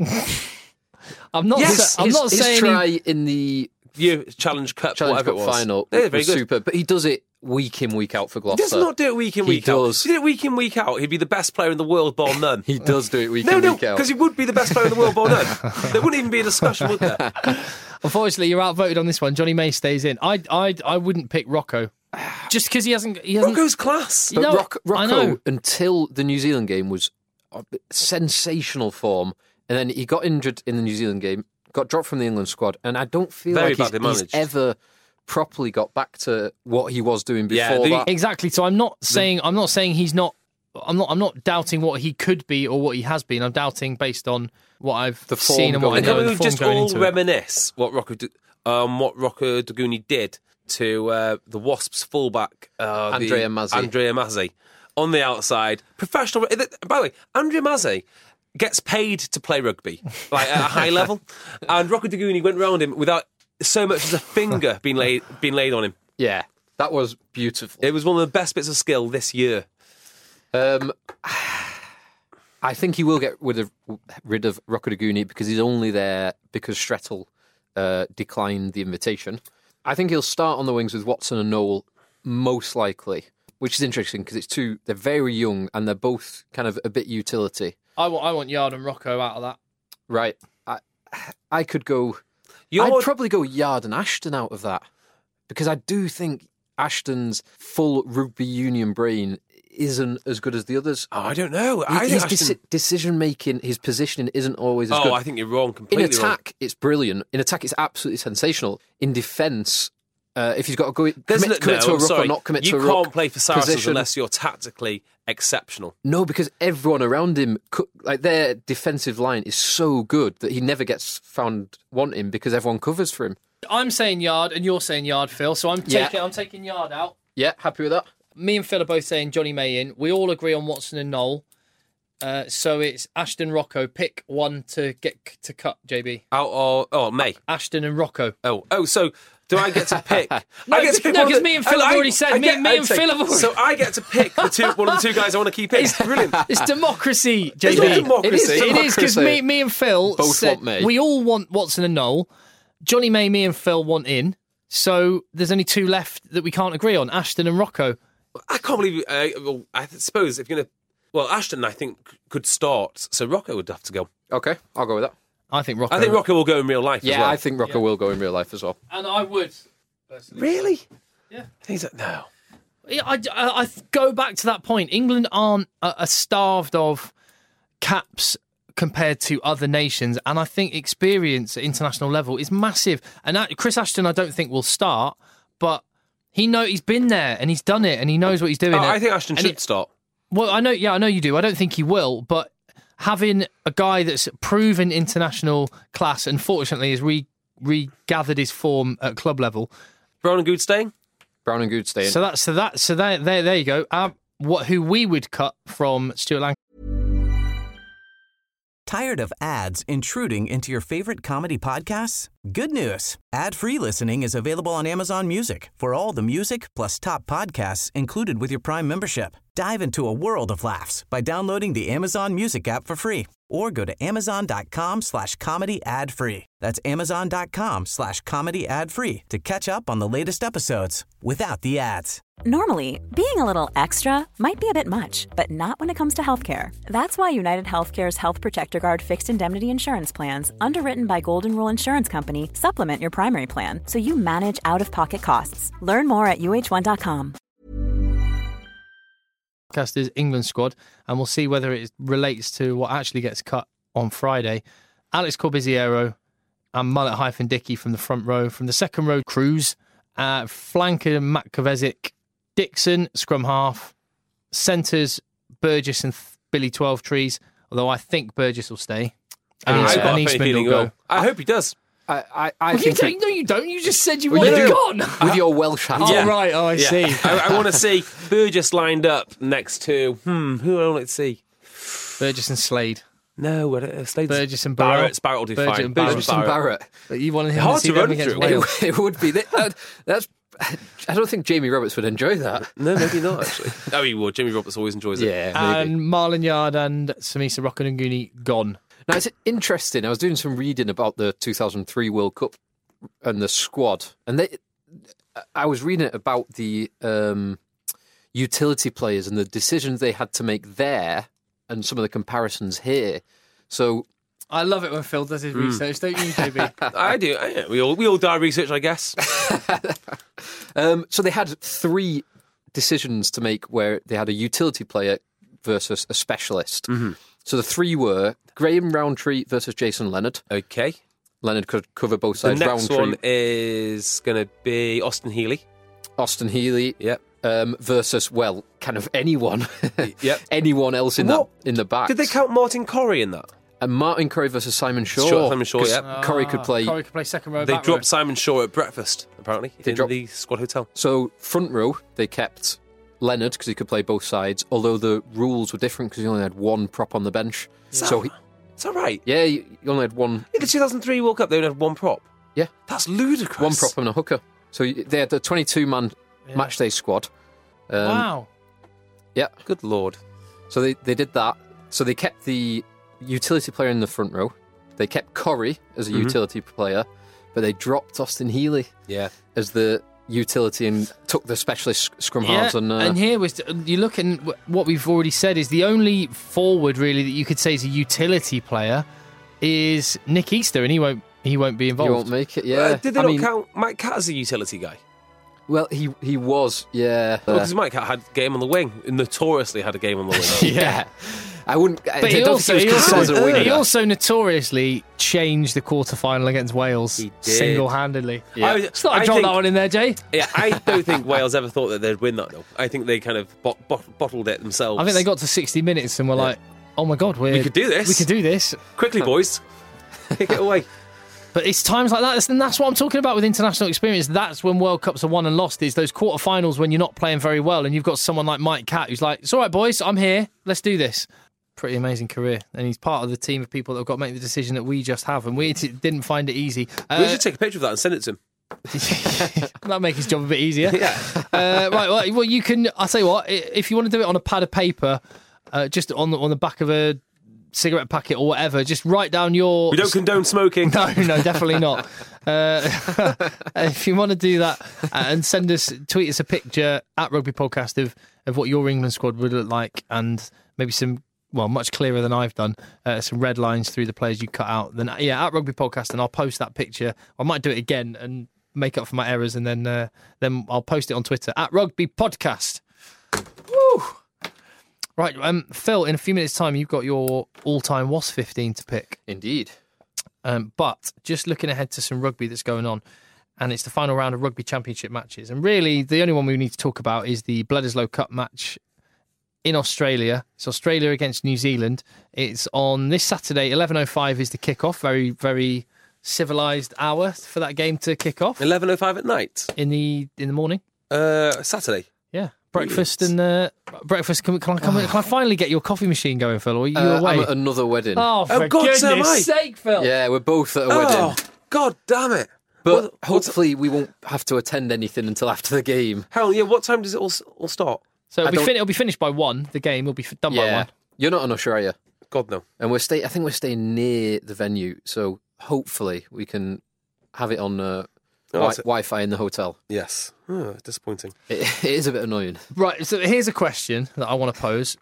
Speaker 3: I'm not saying
Speaker 5: his try in the
Speaker 4: Challenge Cup whatever it was.
Speaker 5: Final was super, but he does it week in, week out for Gloucester.
Speaker 4: He does not do it week in, week out. If he did it week in, week out, he'd be the best player in the world, bar none.
Speaker 5: He does do it week in, week out.
Speaker 4: No, because he would be the best player in the world, bar none. There wouldn't even be a discussion, would there?
Speaker 3: Unfortunately, you're outvoted on this one. Johnny May stays in. I wouldn't pick Rocco. Just because he hasn't...
Speaker 4: Rocco's class.
Speaker 5: But Rocco, until the New Zealand game, was sensational form. And then he got injured in the New Zealand game, got dropped from the England squad, and I don't feel like he's ever properly got back to what he was doing before that.
Speaker 3: Exactly. So I'm not saying he's not. I'm not doubting what he could be or what he has been. I'm doubting based on what I've seen and what I know.
Speaker 4: And we just all reminisce what Rocco-Daguni did to the Wasps fullback
Speaker 5: Andrea
Speaker 4: Mazzi on the outside. Professional. By the way, Andrea Mazzi gets paid to play rugby, like at a high level. And Rocco-Daguni went round him without so much as a finger being laid on him.
Speaker 5: Yeah, that was beautiful.
Speaker 4: It was one of the best bits of skill this year.
Speaker 5: I think he will get rid of Rokoduguni because he's only there because Strettel declined the invitation. I think he'll start on the wings with Watson and Noel, most likely, which is interesting because they're very young and they're both kind of a bit utility.
Speaker 3: I want Yard and Rocco out of that.
Speaker 5: Right. I could go... I'd probably go Yard and Ashton out of that because I do think Ashton's full rugby union brain isn't as good as the others.
Speaker 4: Oh, I don't know.
Speaker 5: His decision-making, his positioning isn't always as good.
Speaker 4: Oh, I think you're wrong, completely
Speaker 5: In attack, it's brilliant. In attack, it's absolutely sensational. In defence, if he's got to commit to a ruck or not commit to a ruck...
Speaker 4: You can't play for Saracens unless you're tactically exceptional.
Speaker 5: No, because everyone around him, their defensive line is so good that he never gets found wanting because everyone covers for him.
Speaker 3: I'm saying Yard and you're saying Yard, Phil, so I'm taking Yard out.
Speaker 5: Yeah, happy with that.
Speaker 3: Me and Phil are both saying Johnny May in. We all agree on Watson and Noel. So it's Ashton, Rocco. Pick one to get to cut, JB.
Speaker 4: May.
Speaker 3: Ashton and Rocco.
Speaker 4: So do I get to pick?
Speaker 3: Because me and Phil have already said. Me and Phil have already.
Speaker 4: So I get to pick one of the two guys I want to keep in. It's brilliant.
Speaker 3: It's democracy, JB.
Speaker 4: It's not democracy.
Speaker 3: It is because me and Phil
Speaker 5: both
Speaker 3: said
Speaker 5: want May.
Speaker 3: We all want Watson and Noel. Johnny May, me and Phil want in. So there's only two left that we can't agree on: Ashton and Rocco.
Speaker 4: I can't believe. I suppose if you're going to. Well, Ashton, I think, could start, so Rocco would have to go.
Speaker 5: Okay, I'll go with that.
Speaker 3: I think Rocco
Speaker 4: will go in real life as well.
Speaker 5: Yeah, I think Rocco will go in real life as well.
Speaker 3: And I would. Personally.
Speaker 4: Really?
Speaker 3: Yeah.
Speaker 4: No.
Speaker 3: I go back to that point. England aren't starved of caps compared to other nations, and I think experience at international level is massive. And Chris Ashton, I don't think will start, but he's been there and he's done it and he knows what he's doing.
Speaker 4: I think Ashton should start.
Speaker 3: Well, I know you do. I don't think he will, but having a guy that's proven international class and fortunately has regathered his form at club level.
Speaker 4: Brown and Good staying?
Speaker 5: Brown and Good staying.
Speaker 3: So there you go. Who we would cut from Stuart Lancaster.
Speaker 1: Tired of ads intruding into your favorite comedy podcasts? Good news. Ad-free listening is available on Amazon Music for all the music plus top podcasts included with your Prime membership. Dive into a world of laughs by downloading the Amazon Music app for free or go to amazon.com/comedy ad-free. That's amazon.com/comedy ad-free to catch up on the latest episodes without the ads.
Speaker 7: Normally, being a little extra might be a bit much, but not when it comes to healthcare. That's why United Healthcare's Health Protector Guard fixed indemnity insurance plans, underwritten by Golden Rule Insurance Company, supplement your primary plan so you manage out-of-pocket costs. Learn more at uh1.com.
Speaker 3: Is England squad, and we'll see whether it relates to what actually gets cut on Friday. Alex Corbiziero and Mullet-Dickey from the front row. From the second row, Cruz, flanker Matt Kovacic, Dixon, scrum half, centres Burgess and Billy 12trees, although I think Burgess will stay.
Speaker 4: And Eastman will go. I hope he does.
Speaker 5: I
Speaker 3: think
Speaker 5: no,
Speaker 3: you don't. You just said you wanted gone.
Speaker 5: With your Welsh hat.
Speaker 3: Oh, right. Oh, I see.
Speaker 4: I want to see Burgess lined up next to... who do I want to see?
Speaker 3: Burgess and Slade.
Speaker 4: No, Slade's...
Speaker 3: Burgess and Barrett.
Speaker 4: Barrett will do fine.
Speaker 5: Burgess and Barrett.
Speaker 3: You wanted him
Speaker 4: hard
Speaker 3: to see
Speaker 4: to run
Speaker 3: them against
Speaker 4: through.
Speaker 3: Wales.
Speaker 5: It would be. That's... I don't think Jamie Roberts would enjoy that.
Speaker 4: No, maybe not, actually. Oh, he would. Jamie Roberts always enjoys it.
Speaker 5: Yeah, maybe.
Speaker 3: And Marlon Yard and Samisa Rokoduguni gone.
Speaker 5: Now, it's interesting. I was doing some reading about the 2003 World Cup and the squad, and I was reading about the utility players and the decisions they had to make there and some of the comparisons here. So
Speaker 3: I love it when Phil does his research, don't you, JB?
Speaker 4: I do. We all do our research, I guess.
Speaker 5: So they had 3 decisions to make where they had a utility player versus a specialist. Mm-hmm. So the 3 were Graham Rowntree versus Jason Leonard.
Speaker 4: Okay.
Speaker 5: Leonard could cover both sides.
Speaker 4: The next
Speaker 5: Rowntree.
Speaker 4: one is going to be Austin Healey.
Speaker 5: Austin Healey.
Speaker 4: Yep.
Speaker 5: Versus, well, kind of anyone.
Speaker 4: Yep.
Speaker 5: Anyone else in the back.
Speaker 4: Did they count Martin Corrie in that?
Speaker 5: And Martin Corrie versus Simon Shaw.
Speaker 4: Simon Shaw, yeah.
Speaker 5: Corrie could play
Speaker 3: second row.
Speaker 4: They dropped Simon Shaw at breakfast, apparently, in the squad hotel.
Speaker 5: So, front row, they kept Leonard because he could play both sides, although the rules were different because he only had 1 prop on the bench.
Speaker 4: Is that right?
Speaker 5: Yeah, he only had 1.
Speaker 4: In the 2003 World Cup, they only had 1 prop.
Speaker 5: Yeah.
Speaker 4: That's ludicrous.
Speaker 5: One prop and a hooker. So they had the 22-man matchday squad.
Speaker 3: Wow.
Speaker 5: Yeah.
Speaker 4: Good Lord.
Speaker 5: So they did that. So they kept the utility player in the front row. They kept Corrie as a utility player, but they dropped Austin Healey as the utility and took the specialist scrum halves.
Speaker 3: And here was, you look at what we've already said, is the only forward really that you could say is a utility player is Nick Easter, and he won't be involved.
Speaker 5: He won't make it, yeah.
Speaker 4: Did they not count Mike Catt as a utility guy?
Speaker 5: Well, he was, yeah.
Speaker 4: Because Mike Catt had a game on the wing. Notoriously had a game on the wing.
Speaker 5: Yeah. I wouldn't.
Speaker 3: But he also notoriously changed the quarter-final against Wales single-handedly.
Speaker 5: Yeah.
Speaker 3: I dropped that one in there, Jay.
Speaker 4: Yeah, I don't think Wales ever thought that they'd win that, though. I think they kind of bottled it themselves.
Speaker 3: I think they got to 60 minutes and were like, oh my God,
Speaker 4: we could do this.
Speaker 3: We could do this.
Speaker 4: Quickly, boys. Kick it away.
Speaker 3: But it's times like that, and that's what I'm talking about with international experience. That's when World Cups are won and lost, is those quarterfinals when you're not playing very well and you've got someone like Mike Catt who's like, it's all right, boys, I'm here, let's do this. Pretty amazing career. And he's part of the team of people that have got to make the decision that we just have, and we didn't find it easy.
Speaker 4: We should take a picture of that and send it to him.
Speaker 3: That'll make his job a bit easier.
Speaker 4: Yeah.
Speaker 3: Right, well, you can, I'll tell you what, if you want to do it on a pad of paper, just on the back of a cigarette packet or whatever, just write down your...
Speaker 4: We don't condone smoking.
Speaker 3: No, definitely not. If you want to do that and tweet us a picture at Rugby Podcast of what your England squad would look like, and maybe some, well, much clearer than I've done, some red lines through the players you cut out, then at Rugby Podcast, and I'll post that picture. I might do it again and make up for my errors, and then I'll post it on Twitter at Rugby Podcast. Woo! Right, Phil, in a few minutes' time, you've got your all-time WASP 15 to pick.
Speaker 5: Indeed.
Speaker 3: But just looking ahead to some rugby that's going on, and it's the final round of Rugby Championship matches. And really, the only one we need to talk about is the Bledisloe Cup match in Australia. It's Australia against New Zealand. It's on this Saturday, 11:05 is the kick-off. Very, very civilised hour for that game to kick off.
Speaker 4: 11:05 at night?
Speaker 3: In the morning.
Speaker 4: Saturday.
Speaker 3: Yeah. Breakfast and breakfast. Can I finally get your coffee machine going, Phil? Or are you away?
Speaker 5: I'm at another wedding.
Speaker 3: Oh, for goodness sake, Phil!
Speaker 5: Yeah, we're both at a wedding.
Speaker 4: God damn it!
Speaker 5: But hopefully we won't have to attend anything until after the game.
Speaker 4: Hell yeah! What time does it all start?
Speaker 3: So it'll be finished by 1. The game will be done by 1.
Speaker 5: You're not on Usher, are you?
Speaker 4: God no.
Speaker 5: And I think we're staying near the venue, so hopefully we can have it on. Wi-Fi in the hotel.
Speaker 4: Yes. Disappointing.
Speaker 5: It is a bit annoying.
Speaker 3: Right, so here's a question that I want to pose.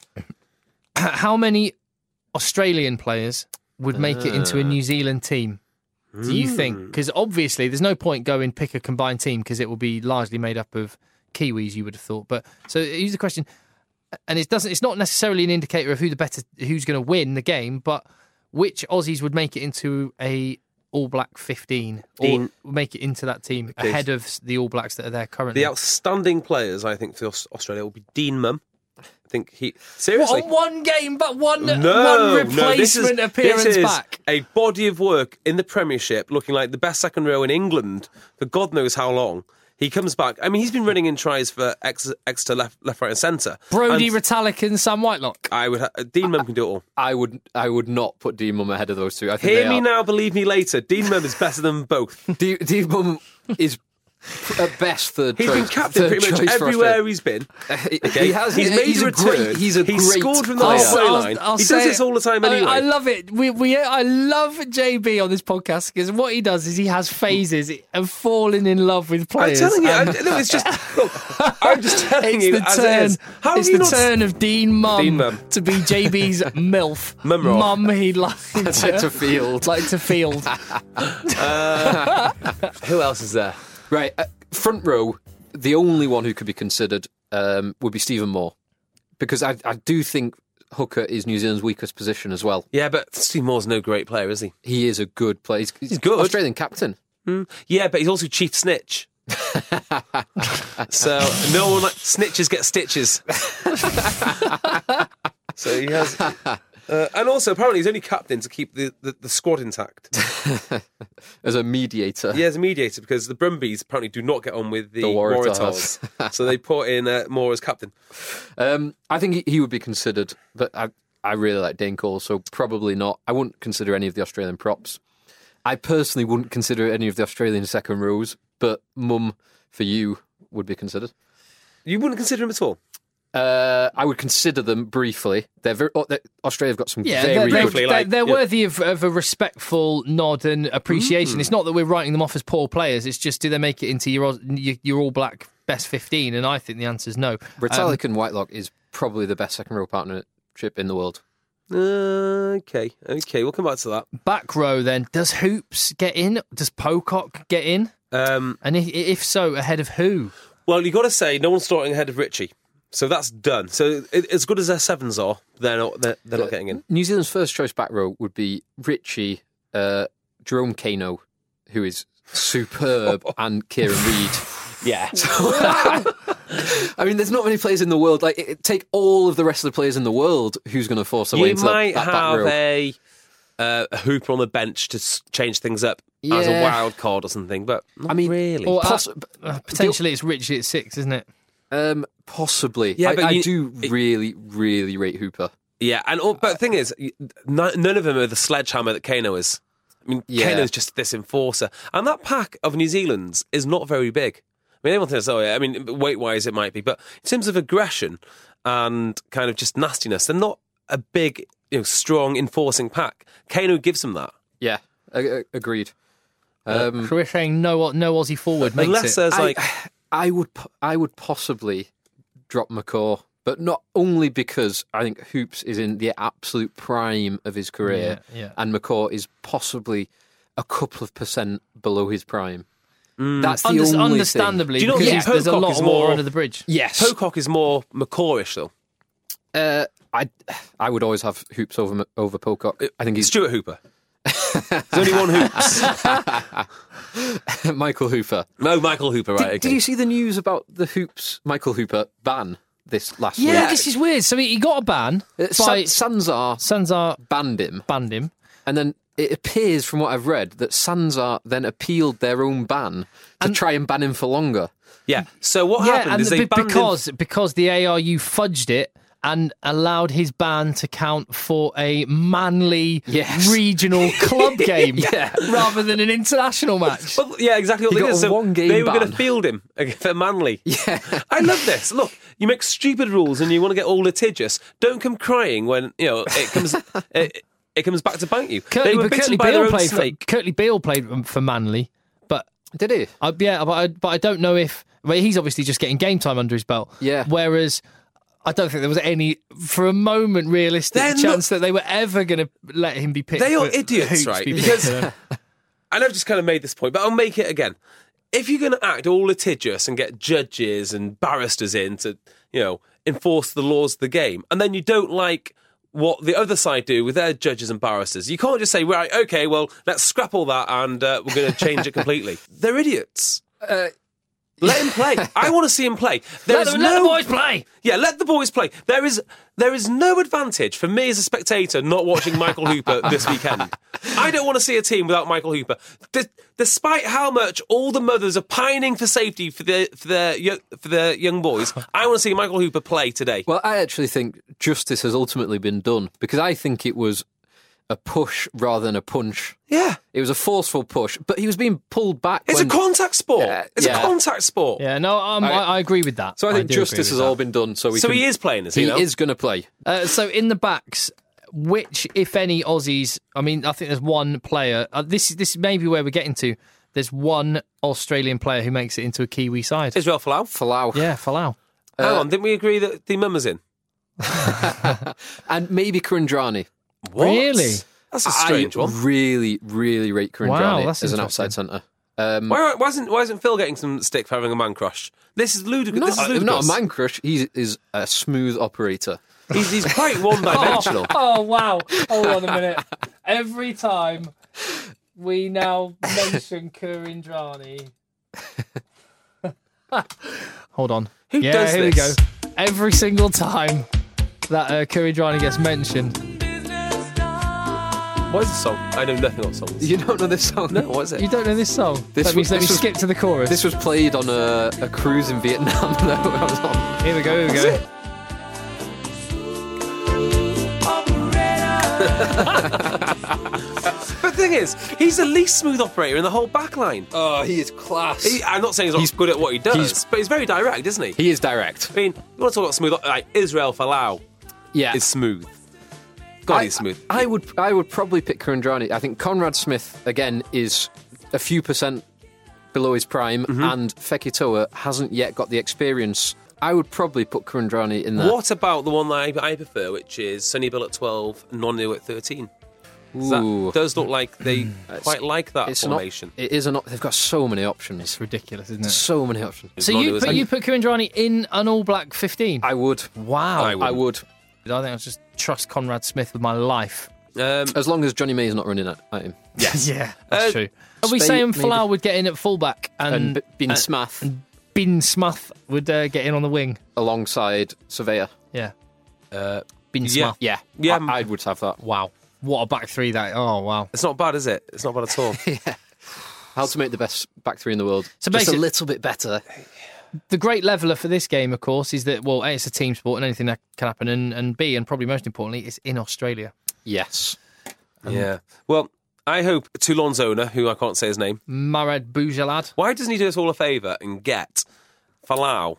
Speaker 3: How many Australian players would make it into a New Zealand team, do you think? Because obviously there's no point going pick a combined team because it will be largely made up of Kiwis, you would have thought. But so here's the question, and it's not necessarily an indicator of who's going to win the game, but which Aussies would make it into a All Black 15 or make it into that team ahead of the All Blacks that are there currently.
Speaker 4: The outstanding players, I think, for Australia will be Dean Mumm. I think seriously.
Speaker 3: What, one game, but one replacement appearance
Speaker 4: this is
Speaker 3: back.
Speaker 4: A body of work in the Premiership, looking like the best second row in England for God knows how long. He comes back. I mean, he's been running in tries for Exeter left, right, and centre.
Speaker 3: Brodie Retallick and Sam Whitelock.
Speaker 4: Dean Mumm can do it all.
Speaker 5: I would not put Dean Mumm ahead of those two. I think
Speaker 4: Hear me now, believe me later. Dean Mumm is better than both.
Speaker 5: Dean Mumm is at best third choice.
Speaker 4: He's been captain pretty much everywhere he's been. Okay? He's made a return. He's scored from the halfway line. He does this all the time anyway.
Speaker 3: I love it. I love JB on this podcast because what he does is he has phases of falling in love with players.
Speaker 4: I'm telling you. It's just... Look, I'm just telling you as it is.
Speaker 3: It's the turn of Dean Mumm to be JB's MILF. Mum he'd like to field.
Speaker 4: Who else is there?
Speaker 5: Right, front row, the only one who could be considered would be Stephen Moore. Because I do think hooker is New Zealand's weakest position as well.
Speaker 4: Yeah, but Steve Moore's no great player, is he?
Speaker 5: He is a good player. He's
Speaker 4: good.
Speaker 5: Australian captain.
Speaker 4: Yeah, but he's also chief snitch. So no one snitches get stitches. So he has... and also, apparently, he's only captain to keep the squad intact.
Speaker 5: As a mediator.
Speaker 4: Yeah, as a mediator, because the Brumbies apparently do not get on with the Waratahs. So they put in Moore as captain.
Speaker 5: I think he would be considered, but I really like Dane Cole, so probably not. I wouldn't consider any of the Australian props. I personally wouldn't consider any of the Australian second rows, but Mum, for you, would be considered.
Speaker 4: You wouldn't consider him at all?
Speaker 5: I would consider them briefly. Australia have got some very good...
Speaker 3: They're worthy of a respectful nod and appreciation. It's not that we're writing them off as poor players. It's just, do they make it into your All Black best 15? And I think the answer is no.
Speaker 5: Retallick and Whitelock is probably the best second row partnership in the world.
Speaker 4: Okay, we'll come back to that.
Speaker 3: Back row then, does Hoops get in? Does Pocock get in? And if so, ahead of who?
Speaker 4: Well, you've got to say no one's starting ahead of Richie. So that's done. So as good as their sevens are, they're not getting in.
Speaker 5: New Zealand's first choice back row would be Richie, Jerome Kano, who is superb, and Kieran Reid.
Speaker 4: Yeah.
Speaker 5: I mean, there's not many players in the world. Like, take all of the rest of the players in the world. Who's going to force their way into that back row?
Speaker 4: You might have a hooper on the bench to change things up as a wild card or something, but not really.
Speaker 3: Or potentially it's Richie at 6, isn't it?
Speaker 5: Possibly. Yeah, but I do really, really rate Hooper.
Speaker 4: Yeah, but the thing is, none of them are the sledgehammer that Kano is. I mean, Kano's just this enforcer. And that pack of New Zealand's is not very big. I mean, everyone thinks, weight-wise it might be, but in terms of aggression and kind of just nastiness, they're not a big, strong, enforcing pack. Kano gives them that.
Speaker 5: Yeah, agreed.
Speaker 3: We're saying no Aussie forward makes
Speaker 4: unless
Speaker 3: it.
Speaker 4: There's
Speaker 5: I would possibly drop McCaw, but not only because I think Hoops is in the absolute prime of his career, and McCaw is possibly a couple of % below his prime. That's the only
Speaker 3: understandably,
Speaker 4: thing. Do you know,
Speaker 3: there's a lot more under the bridge.
Speaker 5: Yes,
Speaker 4: Pocock is more McCawish though.
Speaker 5: I would always have Hoops over Pocock. I think he's
Speaker 4: Stuart Hooper. There's only one Hoops.
Speaker 5: Michael Hooper.
Speaker 4: No, Michael Hooper, right.
Speaker 5: Did you see the news about the Hoops Michael Hooper ban this last week?
Speaker 3: Yeah, this is weird. So he got a ban.
Speaker 5: Sanzar banned him. And then it appears, from what I've read, that Sanzar then appealed their own ban to try and ban him for longer.
Speaker 4: Yeah. So what happened is they banned him...
Speaker 3: Because the ARU fudged it and allowed his ban to count for a Manly regional club game rather than an international match.
Speaker 4: Well, yeah, exactly what they did. So they were going to field him for Manly.
Speaker 5: Yeah.
Speaker 4: I love this. Look, you make stupid rules and you want to get all litigious. Don't come crying when it comes. It comes back to bite you.
Speaker 3: Curtly Beale played for Manly, but
Speaker 5: did he?
Speaker 3: But I don't know if he's obviously just getting game time under his belt.
Speaker 5: Yeah.
Speaker 3: Whereas I don't think there was any, for a moment, realistic chance that they were ever going to let him be picked.
Speaker 4: They are idiots, right? Because and I've just kind of made this point, but I'll make it again. If you're going to act all litigious and get judges and barristers in to, enforce the laws of the game, and then you don't like what the other side do with their judges and barristers, you can't just say, right, okay, well, let's scrap all that and we're going to change it completely. They're idiots. Let him play. I want to see him play.
Speaker 3: Let the boys play.
Speaker 4: Yeah, let the boys play. There is no advantage for me as a spectator not watching Michael Hooper this weekend. I don't want to see a team without Michael Hooper. Despite how much all the mothers are pining for safety for their young boys, I want to see Michael Hooper play today.
Speaker 5: Well, I actually think justice has ultimately been done, because I think it was a push rather than a punch.
Speaker 4: Yeah.
Speaker 5: It was a forceful push, but he was being pulled back.
Speaker 4: It's a contact sport. It's a contact sport.
Speaker 3: Yeah, no, I agree with that.
Speaker 5: So I think justice has all been done. So
Speaker 4: he is playing, is he?
Speaker 5: He is going to play.
Speaker 3: So in the backs, which, if any, Aussies, I mean, I think there's one player, this may be where we're getting to, there's one Australian player who makes it into a Kiwi side.
Speaker 4: Israel Folau?
Speaker 3: Yeah, Folau.
Speaker 4: Hang on, didn't we agree that the mum was in?
Speaker 5: And maybe Kurandrani.
Speaker 4: What?
Speaker 3: Really?
Speaker 4: That's a strange one.
Speaker 5: I really, really rate Kurandrani as an outside centre.
Speaker 4: Why isn't Phil getting some stick for having a man crush? This is ludicrous.
Speaker 5: Not a man crush. He is a smooth operator.
Speaker 4: He's quite one-dimensional.
Speaker 3: Oh, wow. Hold on a minute. Every time we now mention Kurandrani... Hold on.
Speaker 4: Who does
Speaker 3: here
Speaker 4: this?
Speaker 3: We go. Every single time that Kurandrani gets mentioned...
Speaker 4: What is the song? I know nothing about songs.
Speaker 5: You don't know this song?
Speaker 4: No, what is it?
Speaker 3: You don't know this song? Let me skip to the chorus.
Speaker 5: This was played on a cruise in Vietnam that I was on.
Speaker 3: Here we go.
Speaker 4: But the thing is, he's the least smooth operator in the whole back line.
Speaker 5: Oh, he is class.
Speaker 4: I'm not saying he's not good at what he does, but he's very direct, isn't he?
Speaker 5: He is direct.
Speaker 4: I mean, you want to talk about smooth, like Israel Folau is smooth. God, he's smooth.
Speaker 5: I would probably pick Kurandrani. I think Conrad Smith, again, is a few % below his prime, and Fekitoa hasn't yet got the experience. I would probably put Kurandrani in there.
Speaker 4: What about the one that I prefer, which is Sonny Bill at 12 and Nonu at 13? That does look like they quite like that formation.
Speaker 5: It is they've got so many options.
Speaker 3: It's ridiculous, isn't it?
Speaker 5: So many options.
Speaker 3: So you put Kurandrani in an All Black 15?
Speaker 5: I would.
Speaker 3: Wow.
Speaker 5: I would.
Speaker 3: I think I'll just trust Conrad Smith with my life.
Speaker 5: As long as Johnny May is not running at him.
Speaker 3: Yes. Yeah, that's true. Are we saying Folau would get in at fullback and
Speaker 5: Bin Smith?
Speaker 3: And Bin Smith would get in on the wing
Speaker 5: alongside Surveyor.
Speaker 3: Yeah. Bin Smith.
Speaker 5: Yeah. I would have that.
Speaker 3: Wow. What a back three that. Oh, wow.
Speaker 4: It's not bad, is it? It's not bad at all.
Speaker 5: Yeah. How to make the best back three in the world.
Speaker 3: So
Speaker 5: just a little bit better.
Speaker 3: The great leveller for this game, of course, is that, well, A, it's a team sport and anything that can happen, and B, and probably most importantly, it's in Australia.
Speaker 5: Yes.
Speaker 4: Yeah. Well, I hope Toulon's owner, who I can't say his name,
Speaker 3: Marad Boujalad.
Speaker 4: Why doesn't he do us all a favour and get Folau,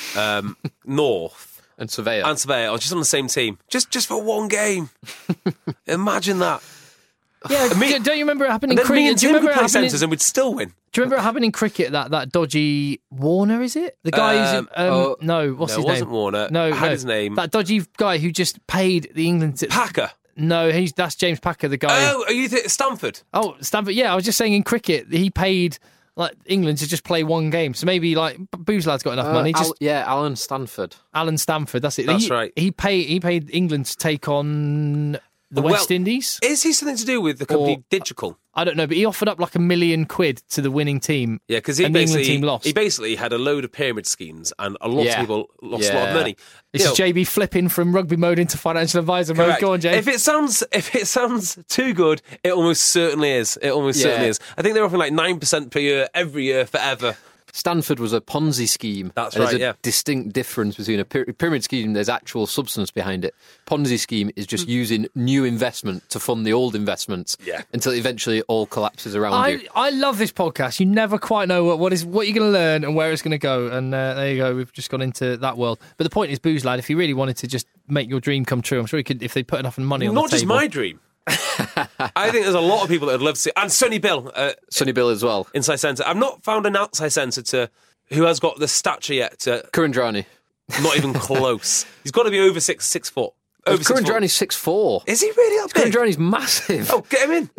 Speaker 4: North,
Speaker 5: and Surveyor
Speaker 4: just on the same team, just for one game? Imagine that.
Speaker 3: Yeah, don't you remember it happened in cricket?
Speaker 4: Me and Tim could play centres and we'd still win.
Speaker 3: Do you remember it happened in cricket, that dodgy Warner, is it? The guy who's... no, what's his name?
Speaker 4: It wasn't Warner.
Speaker 3: No,
Speaker 4: I had his name.
Speaker 3: That dodgy guy who just paid the England...
Speaker 4: Packer.
Speaker 3: No, that's James Packer, the guy...
Speaker 4: Oh, are you Stanford?
Speaker 3: Oh, Stanford, yeah. I was just saying in cricket, he paid England to just play one game. So maybe Boozlad's got enough money.
Speaker 5: Alan Stanford.
Speaker 3: Alan Stanford, that's it.
Speaker 4: That's right.
Speaker 3: He paid England to take on... the West Indies?
Speaker 4: Is he something to do with the company Digital?
Speaker 3: I don't know, but he offered up like $1 million to the winning team.
Speaker 4: Yeah, because
Speaker 3: the England team lost.
Speaker 4: He basically had a load of pyramid schemes, and a lot of people lost a lot of money.
Speaker 3: This is JB flipping from rugby mode into financial advisor mode. Go on, Jay.
Speaker 4: If it sounds too good, it almost certainly is. It almost certainly is. I think they're offering like 9% per year, every year, forever.
Speaker 5: Stanford was a Ponzi scheme.
Speaker 4: That's right,
Speaker 5: There's a distinct difference between a pyramid scheme, there's actual substance behind it. Ponzi scheme is just using new investment to fund the old investments until eventually it all collapses around you.
Speaker 3: I love this podcast. You never quite know what you're going to learn and where it's going to go. And there you go. We've just gone into that world. But the point is, Boozlad, if you really wanted to just make your dream come true, I'm sure you could, if they put enough money on the table.
Speaker 4: Not just my dream. I think there's a lot of people that would love to see, and Sonny Bill.
Speaker 5: Sonny Bill as well.
Speaker 4: Inside centre. I've not found an outside centre who has got the stature yet to...
Speaker 5: Kurandrani.
Speaker 4: Not even close. He's got to be over 6 foot. Over
Speaker 5: Kurandrani's 6'4".
Speaker 4: Is he really that big?
Speaker 5: Kurandrani's massive.
Speaker 4: Oh, get him in.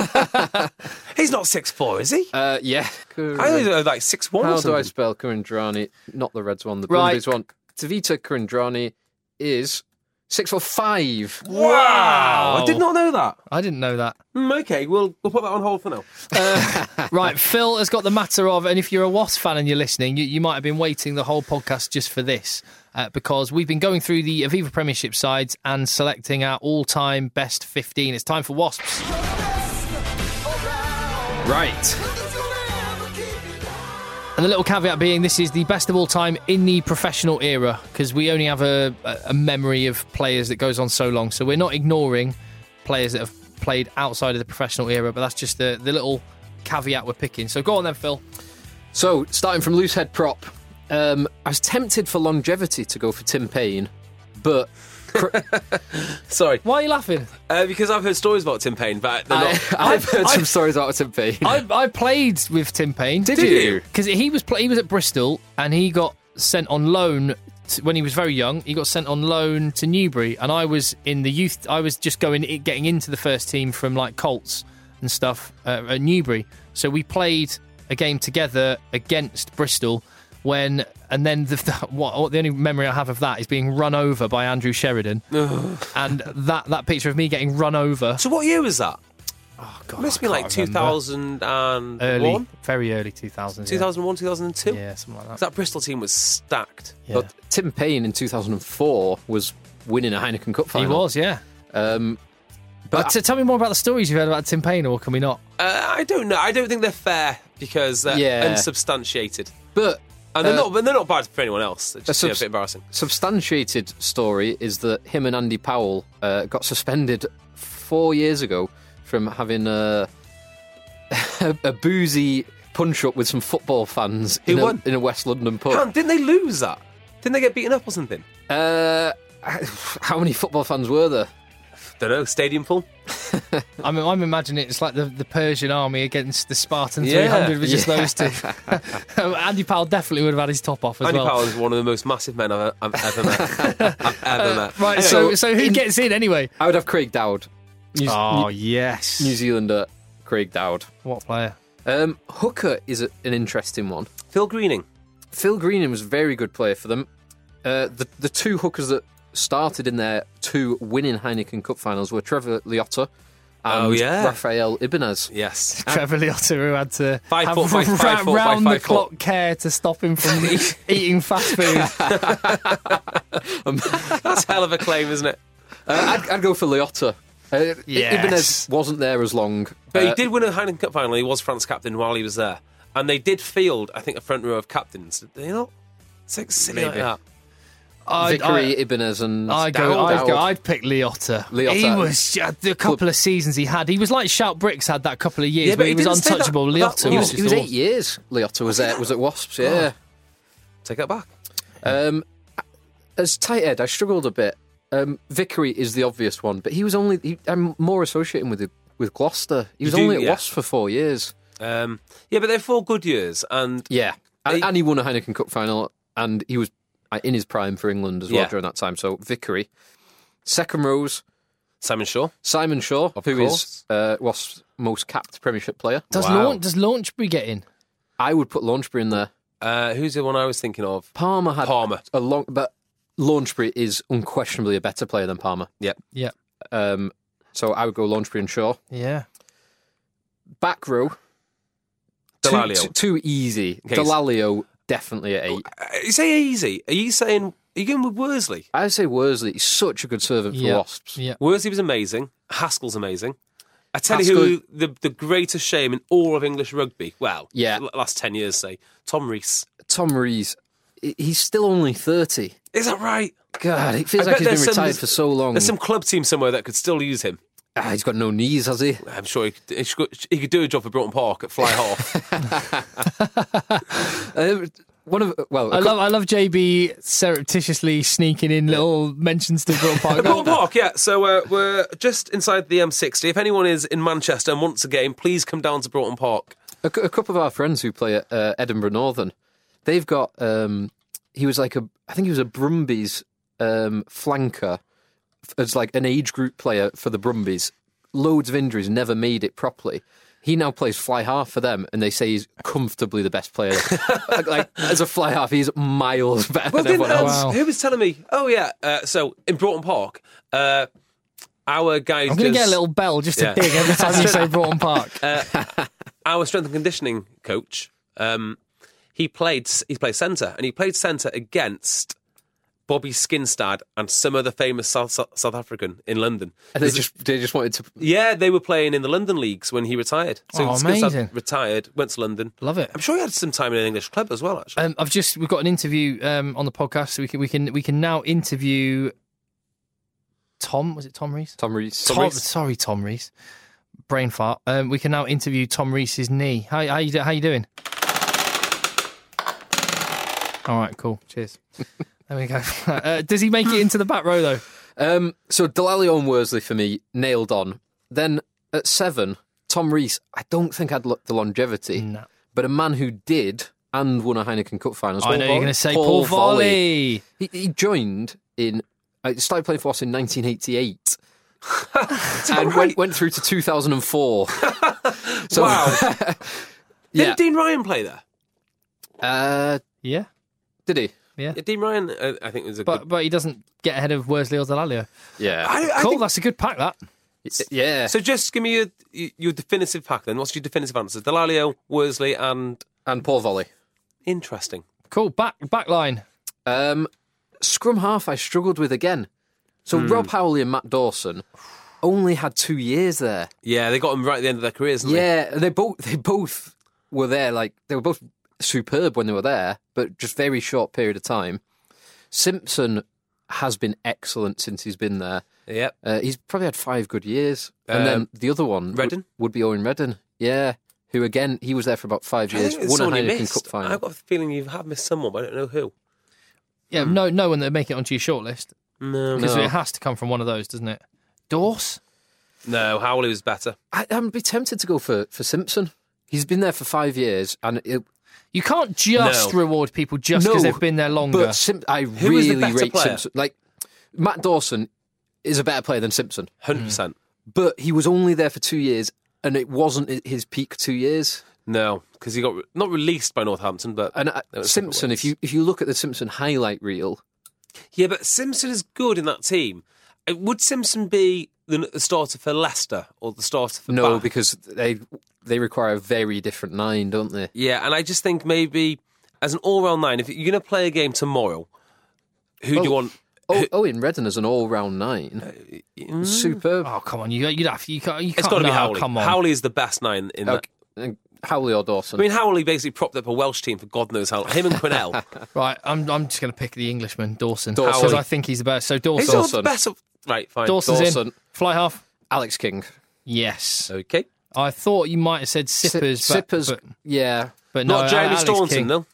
Speaker 4: He's not 6'4", is he?
Speaker 5: Yeah.
Speaker 4: I think he's like 6'1".
Speaker 5: How do I spell Kurandrani? Not the Reds one, the Brumbies one. Tavita Kurandrani is 6'5".
Speaker 4: Wow! I did not know that.
Speaker 3: I didn't know that.
Speaker 4: Okay, we'll put that on hold for now.
Speaker 3: Right, Phil has got the matter of, and if you're a Wasps fan and you're listening, you might have been waiting the whole podcast just for this, because we've been going through the Aviva Premiership sides and selecting our all-time best 15. It's time for Wasps. Right. And the little caveat being, this is the best of all time in the professional era, because we only have a memory of players that goes on so long. So we're not ignoring players that have played outside of the professional era, but that's just the little caveat we're picking. So go on then, Phil.
Speaker 5: So, starting from loose head prop, I was tempted for longevity to go for Tim Payne, but...
Speaker 4: Sorry.
Speaker 3: Why are you laughing?
Speaker 4: Because I've heard stories about Tim Payne, but
Speaker 5: I've heard some stories about Tim Payne.
Speaker 3: I played with Tim Payne.
Speaker 5: Did you?
Speaker 3: Because he was at Bristol and he got sent on loan when he was very young. He got sent on loan to Newbury, and I was in the youth. I was just getting into the first team from like Colts and stuff at Newbury. So we played a game together against Bristol. And then the only memory I have of that is being run over by Andrew Sheridan. And that picture of me getting run over.
Speaker 4: So what year was that?
Speaker 3: Oh, God.
Speaker 4: It must be like 2001?
Speaker 3: Very early 2000s.
Speaker 4: 2001, 2002?
Speaker 3: Yeah, something like that.
Speaker 4: That Bristol team was stacked.
Speaker 3: Yeah.
Speaker 5: But Tim Payne in 2004 was winning a Heineken Cup final.
Speaker 3: He was, yeah. But tell me more about the stories you've heard about Tim Payne, or can we not?
Speaker 4: I don't know. I don't think they're fair because they're unsubstantiated.
Speaker 5: But...
Speaker 4: And they're not bad for anyone else. It's just a bit embarrassing.
Speaker 5: Substantiated story is that him and Andy Powell got suspended 4 years ago from having a boozy punch-up with some football fans in a West London pub.
Speaker 4: Man, didn't they lose that? Didn't they get beaten up or something?
Speaker 5: How many football fans were there?
Speaker 4: Don't know, stadium full?
Speaker 3: I'm imagining it's like the Persian army against the Spartan 300 with just those two. Andy Powell definitely would have had his top off as
Speaker 4: Andy
Speaker 3: well.
Speaker 4: Powell is one of the most massive men I've ever met.
Speaker 3: Right, so who gets in anyway?
Speaker 5: I would have Craig Dowd.
Speaker 3: Yes.
Speaker 5: New Zealander Craig Dowd.
Speaker 3: What player?
Speaker 5: Hooker is an interesting one.
Speaker 4: Phil Greening.
Speaker 5: Phil Greening was a very good player for them. The two hookers that started in their 2 winning Heineken Cup finals were Trevor Liotta and Rafael Ibanez.
Speaker 4: Yes.
Speaker 3: Trevor Liotta, who had to
Speaker 4: 5
Speaker 3: have
Speaker 4: foot, 5 foot, 5 foot,
Speaker 3: round-the-clock care to stop him from eating fast food.
Speaker 4: That's hell of a claim, isn't it?
Speaker 5: I'd go for Liotta. Ibanez wasn't there as long.
Speaker 4: But he did win a Heineken Cup final. He was France captain while he was there. And they did field, I think, a front row of captains. Did they not? It's silly like that.
Speaker 5: Vickery, Ibanez and
Speaker 3: I'd pick Liotta. He was a couple of seasons he had. He was like Shout Bricks had that couple of years where he was untouchable. Liotta
Speaker 5: he was 8 years. Liotta was at Wasps. Yeah,
Speaker 4: take that back.
Speaker 5: As tight head, I struggled a bit. Vickery is the obvious one, but he was I'm more associating with Gloucester. He was only at Wasps for 4 years.
Speaker 4: But they're 4 good years, and
Speaker 5: and he won a Heineken Cup final, and he was in his prime for England as well during that time. So Vickery. Second rows,
Speaker 4: Simon Shaw,
Speaker 5: who is Wasps' most capped Premiership player.
Speaker 3: Does Launchbury get in?
Speaker 5: I would put Launchbury in there.
Speaker 4: Who's the one I was thinking of?
Speaker 5: Palmer had but Launchbury is unquestionably a better player than Palmer.
Speaker 4: Yep.
Speaker 5: So I would go Launchbury and Shaw.
Speaker 3: Yeah.
Speaker 5: Back row.
Speaker 4: Dallaglio.
Speaker 5: Too easy. Okay. Dallaglio definitely at 8.
Speaker 4: You say easy. Are you going with Worsley?
Speaker 5: I say Worsley. He's such a good servant for Wasps.
Speaker 3: Yeah.
Speaker 4: Worsley was amazing. Haskell's amazing. I tell you who the greatest shame in all of English rugby, last 10 years, say, Tom Rees.
Speaker 5: Tom Rees. He's still only 30.
Speaker 4: Is that right?
Speaker 5: God, it feels like he's been retired for so long.
Speaker 4: There's some club team somewhere that could still use him.
Speaker 5: He's got no knees, has he?
Speaker 4: I'm sure he could do a job for Broughton Park at fly half.
Speaker 5: I
Speaker 3: love JB surreptitiously sneaking in little mentions to Broughton Park.
Speaker 4: Broughton Park, yeah. So we're just inside the M60. If anyone is in Manchester and wants a game, please come down to Broughton Park.
Speaker 5: A couple of our friends who play at Edinburgh Northern, they've got. He was I think he was a Brumbies flanker. As like an age group player for the Brumbies, loads of injuries, never made it properly. He now plays fly half for them, and they say he's comfortably the best player. like as a fly half, he's miles better than everyone else.
Speaker 4: Wow. Who was telling me? Oh yeah, so in Broughton Park, our guys.
Speaker 3: I'm going to get a little bell just to ding every time you say Broughton Park.
Speaker 4: Our strength and conditioning coach, he played centre, and he played centre against Bobby Skinstad and some other famous South African in London.
Speaker 5: And they just wanted to...
Speaker 4: Yeah, they were playing in the London leagues when he retired. So
Speaker 3: amazing.
Speaker 4: Skinstad retired, went to London.
Speaker 3: Love it.
Speaker 4: I'm sure he had some time in an English club as well, actually.
Speaker 3: We've got an interview on the podcast, so we can now interview Tom. Was it Tom Rees?
Speaker 5: Tom Rees.
Speaker 3: Sorry, Tom Rees. Brain fart. We can now interview Tom Rees's knee. How you doing? All right, cool. Cheers. There we go. Does he make it into the back row, though?
Speaker 5: So Dallaglio and Worsley, for me, nailed on. Then at 7, Tom Rees, I don't think had the longevity, but a man who did and won a Heineken Cup final.
Speaker 3: I know you're going to say Paul Volley.
Speaker 5: He joined started playing for us in 1988. And went through to 2004. So,
Speaker 4: wow. Did Dean Ryan play there?
Speaker 3: Yeah.
Speaker 5: Did he?
Speaker 3: Yeah.
Speaker 4: Dean Ryan, I think, was
Speaker 3: but he doesn't get ahead of Worsley or Dallaglio.
Speaker 5: Yeah.
Speaker 3: Cool, that's a good pack, that.
Speaker 5: Yeah.
Speaker 4: So just give me your definitive pack then. What's your definitive answer? Dallaglio, Worsley and
Speaker 5: Paul Volley.
Speaker 4: Interesting.
Speaker 3: Cool. Back line.
Speaker 5: Scrum half I struggled with again. So Rob Howley and Matt Dawson only had 2 years there.
Speaker 4: Yeah, they got them right at the end of their careers, didn't
Speaker 5: they? Yeah, they both were there. Like they were both superb when they were there, but just very short period of time. Simpson has been excellent since he's been there.
Speaker 4: Yep.
Speaker 5: He's probably had 5 good years. And then the other one
Speaker 4: Redden?
Speaker 5: would be Owen Redden. Yeah. Who, again, he was there for about 5 years, won a Heineken Cup final.
Speaker 4: I've got a feeling you have missed someone, but I don't know who.
Speaker 3: Yeah, no one that make it onto your shortlist.
Speaker 4: No.
Speaker 3: Because it has to come from one of those, doesn't it? Dorse?
Speaker 4: No, Howley was better.
Speaker 5: I'd be tempted to go for Simpson. He's been there for 5 years, and
Speaker 3: you can't just reward people just because they've been there longer.
Speaker 5: But I really rate Simpson. Like, Matt Dawson is a better player than Simpson.
Speaker 4: 100%.
Speaker 5: But he was only there for 2 years, and it wasn't his peak 2 years.
Speaker 4: No, because he got not released by Northampton, but
Speaker 5: Simpson. If you look at the Simpson highlight reel,
Speaker 4: yeah, but Simpson is good in that team. Would Simpson be the starter for Leicester or the starter for
Speaker 5: no,
Speaker 4: Bath?
Speaker 5: because they require a very different 9, don't they?
Speaker 4: Yeah, and I just think maybe as an all-round 9, if you're going to play a game tomorrow, who do you want?
Speaker 5: Owen Redden as an all-round 9, superb.
Speaker 3: Oh, come on, you can't.
Speaker 4: It's got to be Howley.
Speaker 3: Come on.
Speaker 4: Howley is the best 9 in that.
Speaker 5: Howley or Dawson?
Speaker 4: I mean, Howley basically propped up a Welsh team for God knows how. Him and Quinnell.
Speaker 3: Right, I'm just going to pick the Englishman, Dawson.
Speaker 5: Dawson.
Speaker 3: Because I think he's the best. So Dawson.
Speaker 4: He's the best. Right, fine.
Speaker 3: Dawson's in. Fly half.
Speaker 5: Alex King.
Speaker 3: Yes.
Speaker 4: Okay.
Speaker 3: I thought you might have said Sippers.
Speaker 5: Sippers,
Speaker 3: but
Speaker 5: yeah.
Speaker 3: But no,
Speaker 4: not Jeremy
Speaker 3: Alex
Speaker 4: Staunton,
Speaker 3: King.
Speaker 4: no?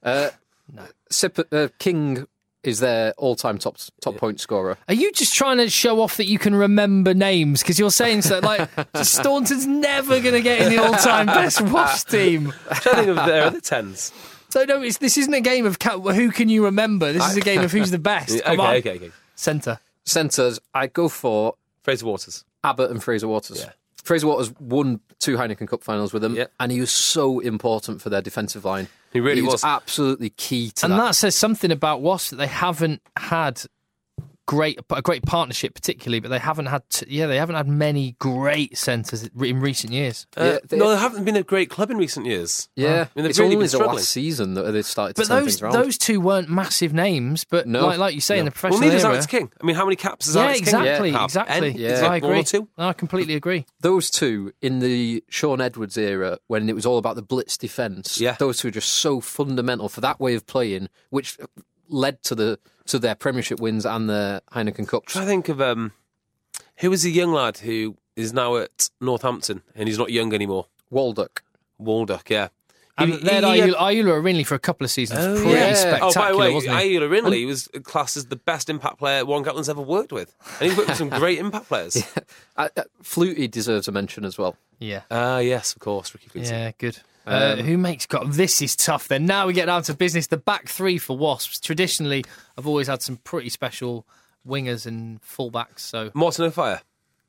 Speaker 5: No. King is their all-time top point scorer.
Speaker 3: Are you just trying to show off that you can remember names? Because you're saying so, like, Staunton's never going to get in the all-time best Wasps team.
Speaker 4: I'm trying to think of their other 10s.
Speaker 3: So no, this isn't a game of who can you remember. This is a game of who's the best. Come on.
Speaker 4: Okay.
Speaker 3: Centre.
Speaker 5: Centres, I'd go for
Speaker 4: Fraser Waters.
Speaker 5: Abbott and Fraser Waters.
Speaker 4: Yeah.
Speaker 5: Fraser Waters won 2 Heineken Cup finals with them,
Speaker 4: Yep.
Speaker 5: and he was so important for their defensive line.
Speaker 4: He really
Speaker 5: was
Speaker 4: was.
Speaker 5: absolutely key to
Speaker 3: And
Speaker 5: that.
Speaker 3: that says something about Wasps that they haven't had a great partnership, particularly, but they haven't had many great centres in recent years.
Speaker 4: No, they haven't been a great club in recent years.
Speaker 5: Yeah,
Speaker 4: I mean, they've
Speaker 5: it's
Speaker 4: really
Speaker 5: only
Speaker 4: been
Speaker 5: the
Speaker 4: struggling.
Speaker 5: last season that they started to
Speaker 3: But
Speaker 5: turn things around.
Speaker 3: those two weren't massive names, but
Speaker 5: No.
Speaker 3: like you say, in the
Speaker 4: Well,
Speaker 3: professional
Speaker 4: neither is
Speaker 3: era,
Speaker 4: Alex King. I mean, how many caps does
Speaker 3: yeah,
Speaker 4: Alex King
Speaker 3: exactly,
Speaker 4: have?
Speaker 3: exactly.
Speaker 5: Yeah.
Speaker 3: I agree.
Speaker 4: One or two?
Speaker 3: No, I completely agree.
Speaker 5: Those two in the Sean Edwards era, when it was all about the blitz defence,
Speaker 4: Yeah.
Speaker 5: those two are just so fundamental for that way of playing, which led to their Premiership wins and their Heineken Cups.
Speaker 4: I think of who was a young lad who is now at Northampton and he's not young anymore.
Speaker 5: Waldock.
Speaker 4: Yeah.
Speaker 3: And then Ayula Rinley for a couple of seasons, pretty
Speaker 5: yeah.
Speaker 3: spectacular,
Speaker 4: Oh, by the way,
Speaker 3: wasn't he?
Speaker 4: Ayula Rinley was classed as the best impact player Warren Gatland's ever worked with. And he's worked with some great impact players.
Speaker 5: Flutie deserves a mention as well.
Speaker 3: Yeah.
Speaker 4: Yes, of course, Ricky Flutie.
Speaker 3: Yeah, good. Who makes this is tough then. Now we get down to business. The back 3 for Wasps traditionally have always had some pretty special wingers and fullbacks. So
Speaker 4: Martin O'Fire.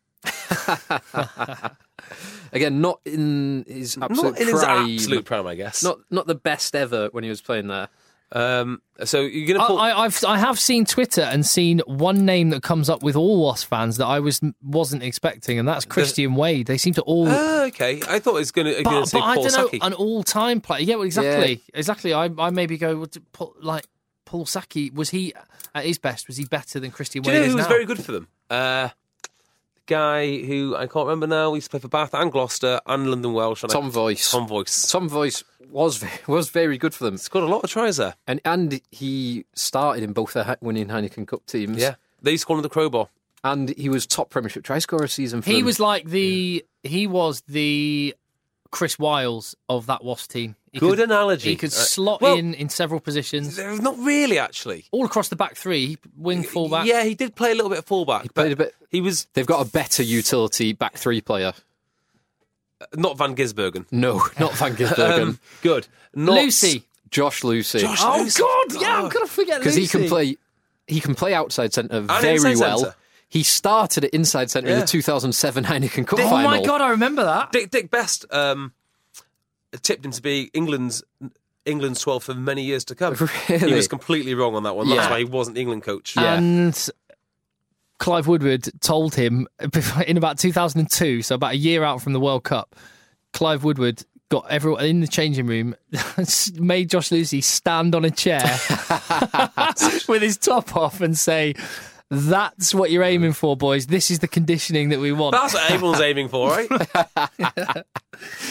Speaker 5: Again, not in his absolute
Speaker 4: Not in his
Speaker 5: prime.
Speaker 4: absolute prime, I guess.
Speaker 5: Not the best ever when he was playing there.
Speaker 4: So you're going to pull...
Speaker 3: I have seen Twitter and seen one name that comes up with all Wasps fans that I wasn't expecting, and that's Christian Wade. They seem to all.
Speaker 4: okay, I thought it was going to say
Speaker 3: But I
Speaker 4: Paul
Speaker 3: don't know,
Speaker 4: Saki.
Speaker 3: an all-time player. Yeah, well, exactly. I maybe go like Paul Saki. Was he at his best? Was he better than Christian
Speaker 4: Do
Speaker 3: Wade?
Speaker 4: you know
Speaker 3: is
Speaker 4: who was
Speaker 3: now?
Speaker 4: very good for them? The guy who I can't remember now. He used to play for Bath and Gloucester and London Welsh. And
Speaker 5: Tom Voice.
Speaker 4: Tom Voice.
Speaker 5: Tom Voice was very good for them.
Speaker 4: Scored a lot of tries there.
Speaker 5: And he started in both their winning Heineken Cup teams.
Speaker 4: Yeah. They used to call him the Crowbar.
Speaker 5: And he was top Premiership try scorer season for
Speaker 3: He
Speaker 5: them.
Speaker 3: was like he was the Chris Wiles of that Wasps team.
Speaker 4: Good analogy.
Speaker 3: He could slot
Speaker 4: Well,
Speaker 3: in several positions.
Speaker 4: Not really, actually.
Speaker 3: All across the back 3, wing, fullback.
Speaker 4: Yeah, he did play a little bit of fullback. He
Speaker 5: played a bit.
Speaker 4: He was
Speaker 5: They've got a better utility back 3 player.
Speaker 4: not Van Gisbergen.
Speaker 5: No, not Van Gisbergen.
Speaker 4: Good. Not
Speaker 3: Lucy.
Speaker 5: Josh Lucy.
Speaker 3: Oh God! Yeah, I'm gonna forget
Speaker 5: Because
Speaker 3: Lucy.
Speaker 5: he can play outside centre
Speaker 4: And
Speaker 5: very
Speaker 4: inside
Speaker 5: well.
Speaker 4: centre.
Speaker 5: He started at inside centre in the 2007 Heineken Cup
Speaker 3: Oh
Speaker 5: final.
Speaker 3: my God! I remember that.
Speaker 4: Dick Best tipped him to be England's 12 for many years to come.
Speaker 5: Really?
Speaker 4: He was completely wrong on that one. That's
Speaker 5: Yeah.
Speaker 4: why he wasn't the England coach.
Speaker 5: Yeah.
Speaker 3: And Clive Woodward told him in about 2002, so about a year out from the World Cup, Clive Woodward got everyone in the changing room, made Josh Lucy stand on a chair with his top off and say, "That's what you're aiming for, boys. This is the conditioning that we want."
Speaker 4: That's what everyone's aiming for, right?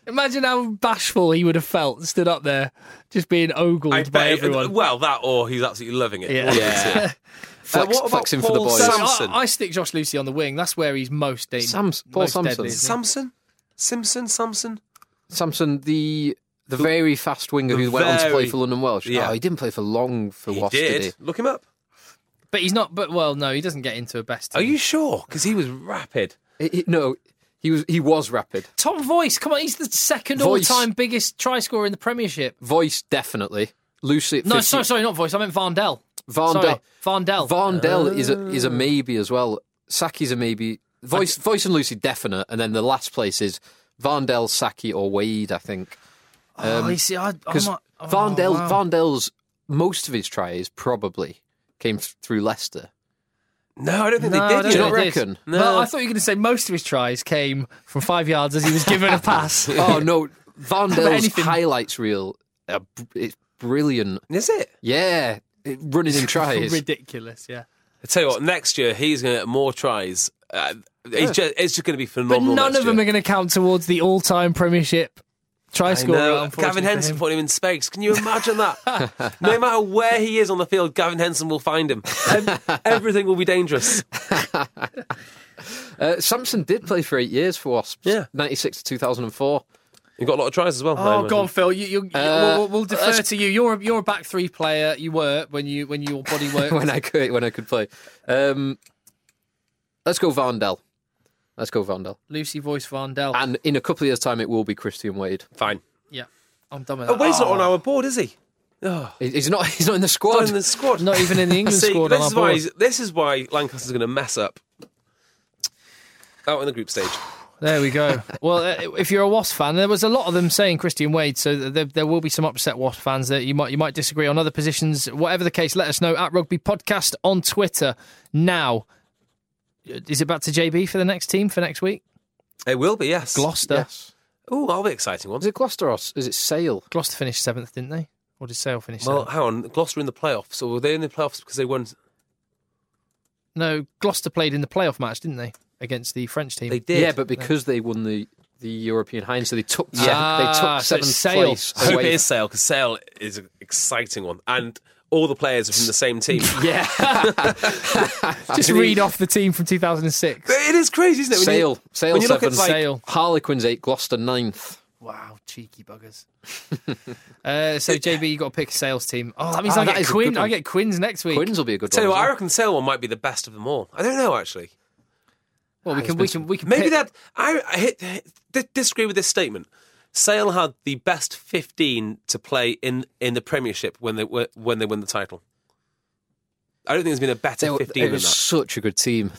Speaker 3: Imagine how bashful he would have felt, stood up there, just being ogled by everyone.
Speaker 4: Well, that or he's absolutely loving it.
Speaker 3: Yeah.
Speaker 4: What about
Speaker 5: flexing for the
Speaker 4: Paul
Speaker 5: boys.
Speaker 4: Samson?
Speaker 3: I stick Josh Lucy on the wing. That's where he's most dangerous.
Speaker 5: Paul Samson.
Speaker 4: Samson,
Speaker 5: the very fast winger who went on to play for London Welsh.
Speaker 4: Yeah.
Speaker 5: Oh, he didn't play for long for Wasps, did he?
Speaker 4: Look him up.
Speaker 3: But he's not. But well, no, he doesn't get into a best team.
Speaker 4: Are you sure? Because he was rapid.
Speaker 5: No, he was rapid.
Speaker 3: Tom Voice, come on, he's the second all-time biggest try scorer in the Premiership.
Speaker 5: Voice, definitely. Lucy at 50.
Speaker 3: No, sorry, not Voice. I meant Varndell.
Speaker 5: Varndell is a maybe as well. Saki's a maybe. Voice and Lucy definite, and then the last place is Varndell, Saki, or Wade. I think. Varndell's most of his tries probably came through Leicester.
Speaker 4: No, I don't think they did.
Speaker 5: Do you not reckon?
Speaker 3: No. Well, I thought you were going to say most of his tries came from 5 yards as he was given a pass.
Speaker 5: Oh no, Varndell's highlights reel, it's brilliant.
Speaker 4: Is it?
Speaker 5: Yeah, running in tries.
Speaker 3: Ridiculous, yeah.
Speaker 4: I tell you what, next year he's going to get more tries. It's just going to be phenomenal.
Speaker 3: But none of them are going to count towards the all-time Premiership try scorer.
Speaker 4: Gavin Henson put him in space. Can you imagine that? No matter where he is on the field, Gavin Henson will find him. Everything will be dangerous.
Speaker 5: Samson did play for 8 years for Wasps.
Speaker 4: Yeah,
Speaker 5: 96 to 2004.
Speaker 4: He got a lot of tries as well.
Speaker 3: Oh, go on, Phil. We'll defer to you. You're a back three player. You were when your body worked.
Speaker 5: when I could play. Let's go Varndell.
Speaker 3: Lucy Voice Varndell.
Speaker 5: And in a couple of years' time, it will be Christian Wade.
Speaker 4: Fine.
Speaker 3: Yeah, I'm done with that.
Speaker 4: Wade's not on our board, is he?
Speaker 5: Oh. He's not in the squad.
Speaker 4: Not in the squad.
Speaker 3: Not even in the England squad.
Speaker 4: This is why Lancaster's going to mess up out in the group stage.
Speaker 3: There we go. Well, if you're a Wasps fan, there was a lot of them saying Christian Wade, so there will be some upset Wasps fans that you might disagree on other positions. Whatever the case, let us know at Rugby Podcast on Twitter. Now, is it back to JB for the next team for next week?
Speaker 4: It will be, yes.
Speaker 3: Gloucester.
Speaker 5: Yes.
Speaker 4: Oh, that'll be an exciting one.
Speaker 5: Is it Gloucester or is it Sale?
Speaker 3: Gloucester finished 7th, didn't they? Or did Sale finish 7th?
Speaker 4: Well, hang on. Gloucester in the playoffs. So were they in the playoffs because they won?
Speaker 3: No, Gloucester played in the playoff match, didn't they? Against the French team.
Speaker 4: They did.
Speaker 5: Yeah, but because they won the European Hinds, so they took 7th place.
Speaker 4: I hope it is Sale, because Sale is an exciting one. And all the players are from the same team.
Speaker 5: Yeah.
Speaker 3: Just read off the team from 2006.
Speaker 4: It is crazy, isn't it?
Speaker 5: Sale 7th,
Speaker 3: Sale.
Speaker 5: Harlequins 8th, Gloucester 9th.
Speaker 3: Wow, cheeky buggers. So, JB, you got to pick a Sales team. Oh, that means I get Quinn. I get Quins next week.
Speaker 5: Quins will be a good one.
Speaker 4: Tell you what, I reckon Sale one might be the best of them all. I don't know, actually.
Speaker 3: Well, we can
Speaker 4: maybe that. I disagree with this statement. Sale had the best 15 to play in the Premiership when they won the title. I don't think there's been a better 15 than that.
Speaker 5: It was such a good team.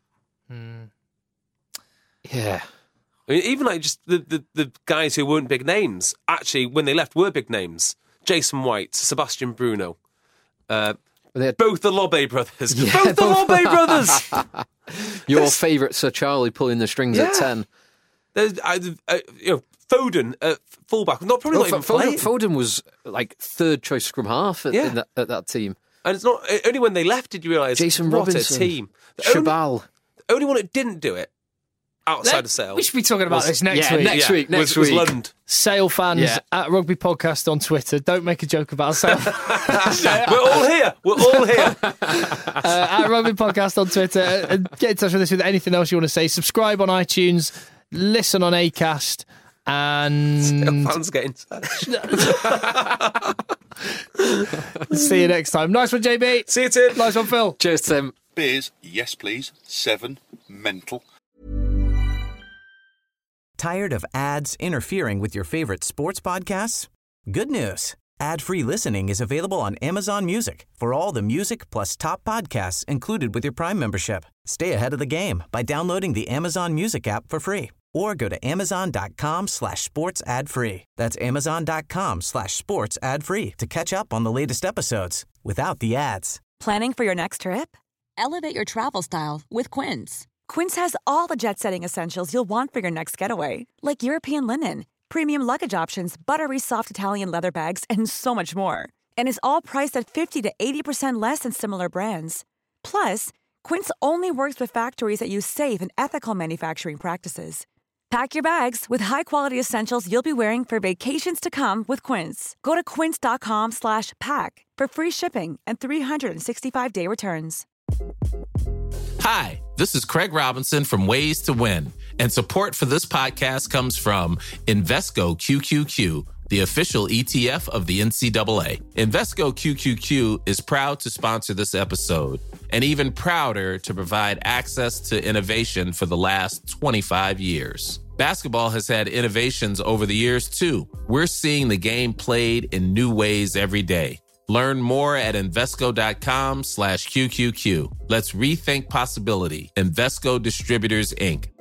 Speaker 5: Yeah.
Speaker 4: I mean, even like just the guys who weren't big names, actually, when they left, were big names. Jason White, Sebastian Bruno, both the Lobe brothers. Yeah, both the Lobe brothers!
Speaker 5: Your favourite Sir Charlie pulling the strings at 10.
Speaker 4: There's, Foden at fullback. Not even playing.
Speaker 5: Foden was like third choice scrum half at that team.
Speaker 4: And it's not only when they left did you realise
Speaker 5: Jason
Speaker 4: what
Speaker 5: Robinson,
Speaker 4: a team.
Speaker 5: Shabal.
Speaker 4: The only one that didn't do it outside of Sale.
Speaker 3: We should be talking about this next week.
Speaker 4: Next week.
Speaker 3: Lund. Sale fans at Rugby Podcast on Twitter. Don't make a joke about Sale.
Speaker 4: We're all here.
Speaker 3: At Rugby Podcast on Twitter. And get in touch with us with anything else you want to say. Subscribe on iTunes. Listen on Acast. And
Speaker 4: Sale fans get in touch.
Speaker 3: See you next time. Nice one, JB.
Speaker 4: See you, Tim.
Speaker 3: Nice one, Phil.
Speaker 5: Cheers, Tim.
Speaker 6: Beers, yes please. 7, mental.
Speaker 1: Tired of ads interfering with your favorite sports podcasts? Good news. Ad-free listening is available on Amazon Music for all the music plus top podcasts included with your Prime membership. Stay ahead of the game by downloading the Amazon Music app for free or go to amazon.com/sports ad free. That's amazon.com/sports ad free to catch up on the latest episodes without the ads.
Speaker 7: Planning for your next trip? Elevate your travel style with Quince. Quince has all the jet-setting essentials you'll want for your next getaway, like European linen, premium luggage options, buttery soft Italian leather bags, and so much more. And is all priced at 50 to 80% less than similar brands. Plus, Quince only works with factories that use safe and ethical manufacturing practices.
Speaker 8: Pack your bags with high-quality essentials you'll be wearing for vacations to come with Quince. Go to quince.com/pack for free shipping and 365-day returns.
Speaker 9: Hi, this is Craig Robinson from Ways to Win, and support for this podcast comes from Invesco QQQ, the official ETF of the NCAA. Invesco QQQ is proud to sponsor this episode, and even prouder to provide access to innovation for the last 25 years. Basketball has had innovations over the years, too. We're seeing the game played in new ways every day. Learn more at Invesco.com/QQQ. Let's rethink possibility. Invesco Distributors, Inc.